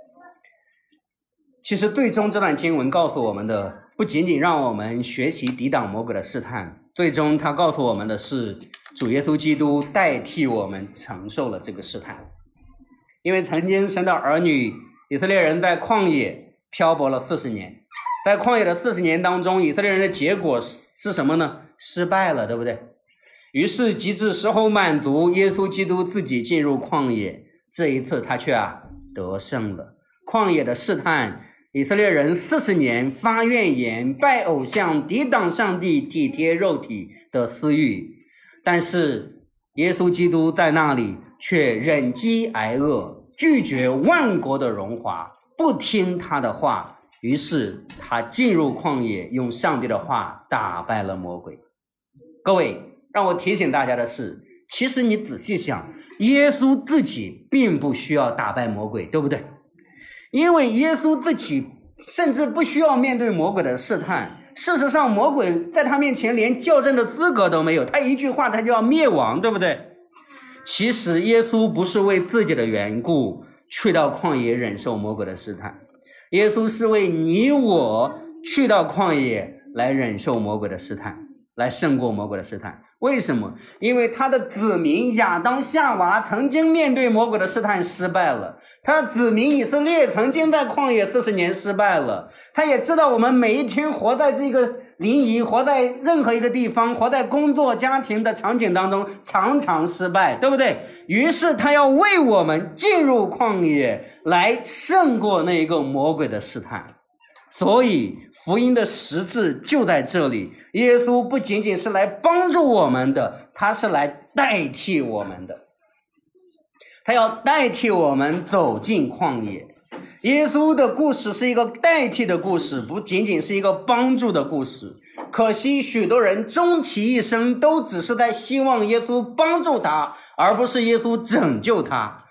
其实最终这段经文告诉我们的不仅仅让我们学习抵挡魔鬼的试探，最终他告诉我们的是主耶稣基督代替我们承受了这个试探。因为曾经神的儿女以色列人在旷野漂泊了四十年，在旷野的四十年当中，以色列人的结果是什么呢？失败了，对不对？于是及至时候满足，耶稣基督自己进入旷野，这一次他却啊得胜了。旷野的试探，以色列人四十年发怨言，拜偶像，抵挡上帝，体贴肉体的私欲，但是耶稣基督在那里却忍饥挨饿，拒绝万国的荣华，不听他的话，于是他进入旷野，用上帝的话打败了魔鬼。各位，让我提醒大家的是，其实你仔细想，耶稣自己并不需要打败魔鬼，对不对？因为耶稣自己甚至不需要面对魔鬼的试探，事实上魔鬼在他面前连较真的资格都没有，他一句话他就要灭亡，对不对？其实耶稣不是为自己的缘故去到旷野忍受魔鬼的试探，耶稣是为你我去到旷野来忍受魔鬼的试探，来胜过魔鬼的试探。为什么？因为他的子民亚当夏娃曾经面对魔鬼的试探失败了，他的子民以色列曾经在旷野四十年失败了，他也知道我们每一天活在这个临沂，活在任何一个地方，活在工作家庭的场景当中常常失败，对不对？于是他要为我们进入旷野来胜过那个魔鬼的试探。所以福音的实质就在这里，耶稣不仅仅是来帮助我们的，他是来代替我们的，他要代替我们走进旷野。耶稣的故事是一个代替的故事，不仅仅是一个帮助的故事。可惜许多人终其一生都只是在希望耶稣帮助他，而不是耶稣拯救他。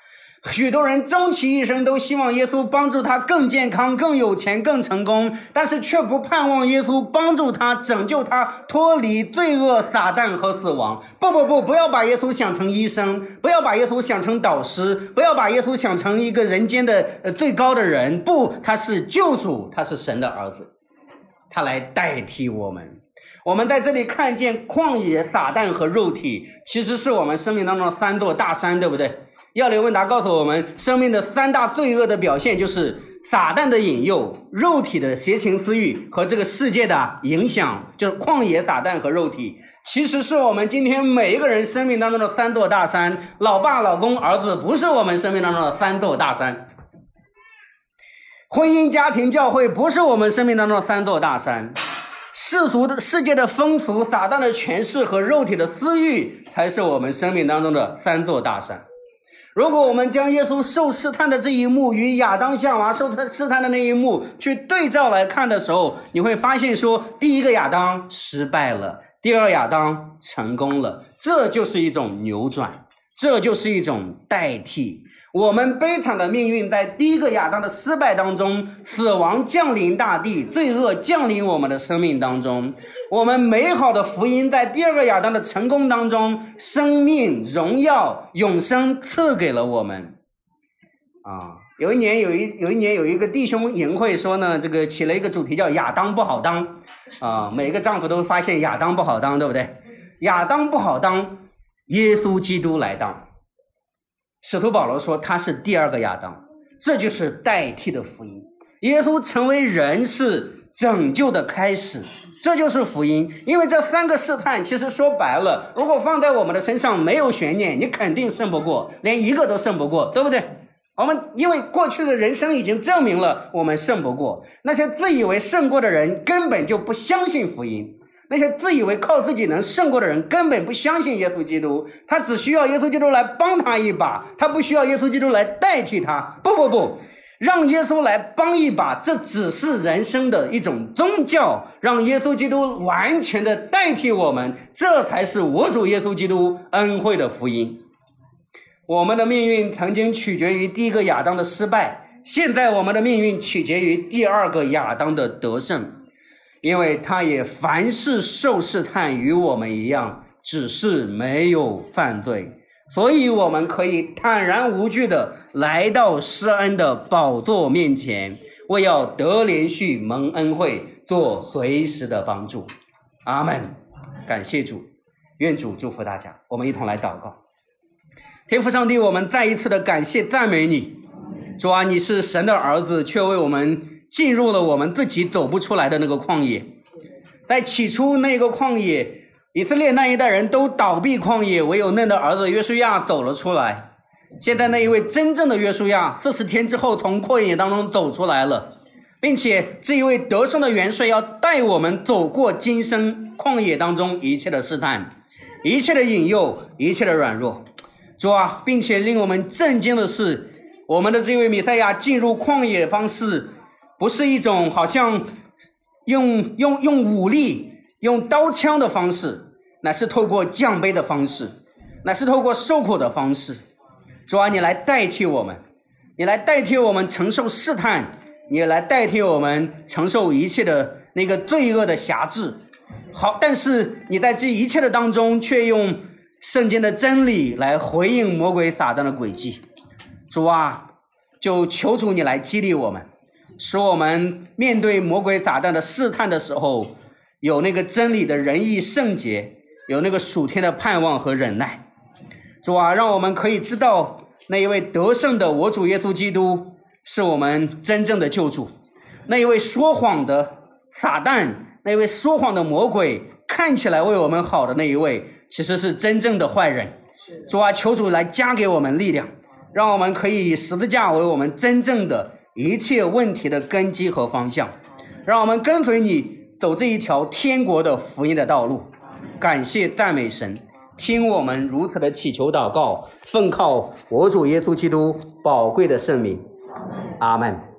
许多人终其一生都希望耶稣帮助他更健康、更有钱、更成功，但是却不盼望耶稣帮助他、拯救他脱离罪恶、撒旦和死亡。不不不，不要把耶稣想成医生，不要把耶稣想成导师，不要把耶稣想成一个人间的、呃、最高的人。不，他是救主，他是神的儿子，他来代替我们。我们在这里看见旷野、撒旦和肉体，其实是我们生命当中的三座大山，对不对？要理问答告诉我们，生命的三大罪恶的表现就是撒旦的引诱、肉体的邪情私欲和这个世界的影响，就是旷野、撒旦和肉体，其实是我们今天每一个人生命当中的三座大山。老爸、老公、儿子不是我们生命当中的三座大山，婚姻、家庭、教会不是我们生命当中的三座大山，世俗的世界的风俗、撒旦的权势和肉体的私欲才是我们生命当中的三座大山。如果我们将耶稣受试探的这一幕与亚当夏娃受试探的那一幕去对照来看的时候，你会发现说，第一个亚当失败了，第二亚当成功了，这就是一种扭转，这就是一种代替。我们悲惨的命运在第一个亚当的失败当中，死亡降临大地，罪恶降临我们的生命当中。我们美好的福音在第二个亚当的成功当中，生命、荣耀、永生赐给了我们。啊，有一年有一有一年有一个弟兄营会说呢，这个起了一个主题叫亚当不好当啊，每个丈夫都发现亚当不好当，对不对？亚当不好当，耶稣基督来当。使徒保罗说他是第二个亚当，这就是代替的福音。耶稣成为人是拯救的开始，这就是福音。因为这三个试探其实说白了，如果放在我们的身上没有悬念，你肯定胜不过，连一个都胜不过，对不对？我们因为过去的人生已经证明了我们胜不过。那些自以为胜过的人根本就不相信福音，那些自以为靠自己能胜过的人根本不相信耶稣基督，他只需要耶稣基督来帮他一把，他不需要耶稣基督来代替他。不不不，让耶稣来帮一把，这只是人生的一种宗教，让耶稣基督完全的代替我们，这才是我主耶稣基督恩惠的福音。我们的命运曾经取决于第一个亚当的失败，现在我们的命运取决于第二个亚当的得胜，因为他也凡事受试探与我们一样，只是没有犯罪，所以我们可以坦然无惧的来到施恩的宝座面前，为要得连续蒙恩惠，做随时的帮助。阿们。感谢主，愿主祝福大家。我们一同来祷告。天父上帝，我们再一次的感谢赞美你。主啊，你是神的儿子，却为我们进入了我们自己走不出来的那个旷野。在起初那个旷野，以色列那一代人都倒闭旷野，唯有嫩的儿子约书亚走了出来。现在那一位真正的约书亚四十天之后从旷野当中走出来了，并且这一位得胜的元帅要带我们走过今生旷野当中一切的试探，一切的引诱，一切的软弱。主啊，并且令我们震惊的是，我们的这位弥赛亚进入旷野方式不是一种好像用用用武力用刀枪的方式，乃是透过降卑的方式，乃是透过受苦的方式。主啊，你来代替我们，你来代替我们承受试探，你来代替我们承受一切的那个罪恶的辖制。好，但是你在这一切的当中却用圣经的真理来回应魔鬼撒旦的诡计。主啊，就求主你来激励我们，使我们面对魔鬼撒旦的试探的时候，有那个真理的仁义圣洁，有那个属天的盼望和忍耐。主啊，让我们可以知道那一位得胜的我主耶稣基督是我们真正的救主，那一位说谎的撒旦，那一位说谎的魔鬼，看起来为我们好的那一位，其实是真正的坏人。主啊，求主来加给我们力量，让我们可以以十字架为我们真正的一切问题的根基和方向，让我们跟随你走这一条天国的福音的道路。感谢赞美神，听我们如此的祈求祷告，奉靠我主耶稣基督宝贵的圣名，阿们。